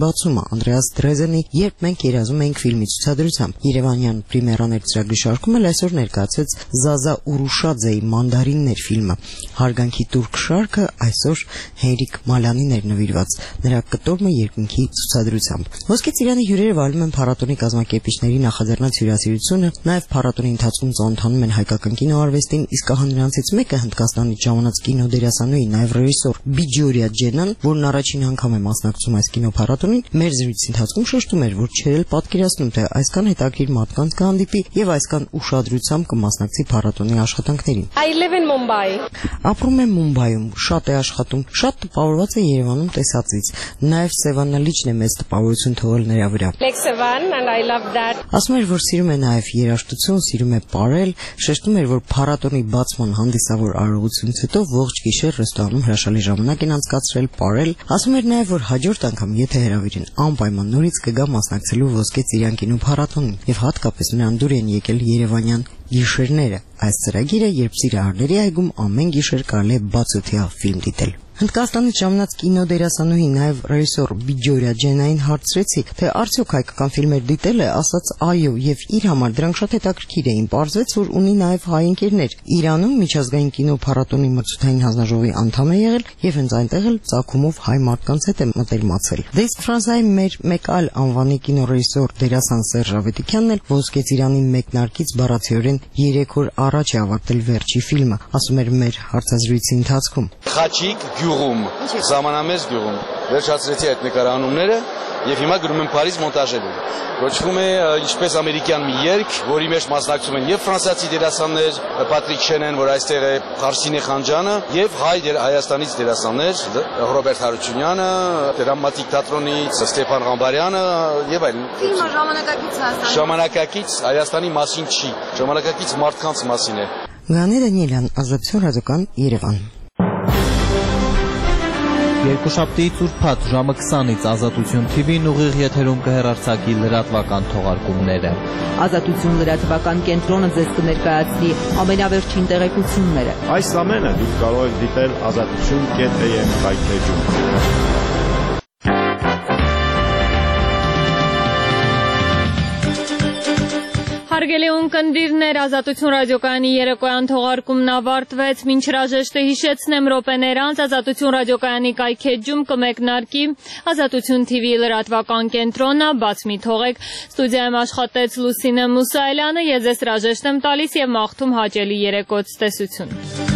Անդրեաս Դրեզենի «Երբ մենք երազում էինք» ֆիլմի ցուցադրությամբ։ Երևանյան պրեմիերաներ ծրագրի շարքում էլ այսօր ներկայացվեց Զազա Ուրուշաձեի «Մանդարիններ» ֆիլմը։ Հարգանքի տուրք շարքը այսօր Հենրիկ Մալյանին էր նվիրված նրա կտորմը երկնքի ցուցադրությամբ։ Ոսկե ծիրանի հյուրերը վայելում են փառատոնի կազմակերպիչների նախաձեռնած հյուրասիրությունը, նաև փառատոնի ընթացքում ծանոթանում են հայկական կինոարվեստին, իսկ ահա նրանցից մեկը Հնդկաստանից ժամանած կինոդերասանուհի, նաև ռեժիսոր Բիջորիա Ջենան, որն առաջին անգամ է մասնակցում այս կինոփառատոնին, մեր զրույցի ընթացքում շեշտում էր, որ չէր էլ պատկերացնում, թե այսքան հետաքրքիր մարդկանց կհանդիպի եւ այսքան ուշադրությամբ կմասնակցի փառատոնի աշխատանքներին։ I live in Mumbai. Ապրում է Մումբայում, շատ է աշխատում, շատ տպավորված է Երևանում տեսածից, նաև Սևանա Լիչն է մեծ տպավորություն թողել նրա վրա։ Like Sevan and I love that. Ասում էր, որ սիրում է նաև երաժշտություն, սիրում է պարել, շեշտում էր, որ փառատոնի բացման հանդիսավոր արարողությունից հետո ողջ գիշեր ռեստորանում հրաշալի ժամանակ են անցկացրել, պարել։ Ասում էր նաև, որ հաջորդ անգամ, եթե հրավիրեն, անպայման նորից կգա մասնակցելու Ոսկե ծիրան կինոփառատոնին եւ հատկապես նրան դուր են եկել երևանյան գիշերները։ Այս ծրագիրը, երբ Սիրահարների այգում ամեն գիշեր կարելի է բացօթյա ֆիլմ դիտել։ Հնդկաստանից ժամանած կինոդերասանուհի, նաև ռեժիսոր Բիջորիա Ջենային հարցրեցի, թե արդյոք հայկական ֆիլմեր դիտել է, ասաց այո, եւ իր համար դրանք շատ հետաքրքիր էին։ Պարզվեց, որ ունի նաև հայ ընկերներ։ Իրանում միջազգային կինոփառատոնի մրցութային հանձնաժողովի անդամ է եղել եւ հենց այնտեղ էլ ծագումով հայ մարդկանց հետ է մտերմացել։ Դե իսկ Ֆրանսիայի մեր մեկ այլ անվանի կինոռեժիսոր դերասան Սերժ Ավետիքյանն էլ Ոսկե ծիրանի մեկնարկից բառացիորեն 3 օր առաջ է ավարտել վերջի ֆիլմը, ասում էր մեր հարցազրույցի ընթացքում։ Խաչիկ գյուղում, ժամանամեզ գյուղում վերջացրեցի այդ նկարահանումները եւ հիմա գրում եմ Փարիզ մոնտաժելու։ Կոչվում է ինչպես ամերիկյան մի երգ, որի մեջ մասնակցում են եւ ֆրանսիացի դերասաններ Պատրիկ Շենեն, որ այստեղ է, Խարսինե Խանջյանը եւ Հայաստանից դերասաններ Ռոբերտ Հարությունյանը, դրամատիկ թատրոնից Ստեփան Ղամբարյանը եւ այլն։ Ֆիլմը ժամանակակից Հայաստանի։ Ժամանակակից Հայաստանի մասին չի, ժամանակակից մարդկանց մասին է։ Գանե Դանիելյան, Ազատություն ռադիոկան, Երևան։ Երկուշաբթիից ուրբաթ ժամը 20-ից Ազատություն TV-ն ուղիղ եթերում կհեռարձակի լրատվական թողարկումները։ Ազատություն լրատվական կենտրոնը ձեզ կներկայացնի ամենավերջին տեղեկությունները։ Այս ամենը դուք կարող եք դիտել azatutun.am վայրէջում։ Հարգելի ունկնդիրներ, Ազատություն ռադիոկայանի երեկոյան թողարկումն ավարտվեց, մինչ հրաժեշտը հիշեցնեմ րոպեներ անց Ազատություն ռադիոկայանի կայքեջում կմեկնարկի Ազատություն TV լրատվական կենտրոնը, բաց մի թողեք, ստուդիայում աշխատեց Լուսինե Մուսայելյանը, ես ձեզ հրաժեշտ եմ տալիս եւ մաղթում հաճելի երեկո ցտեսություն։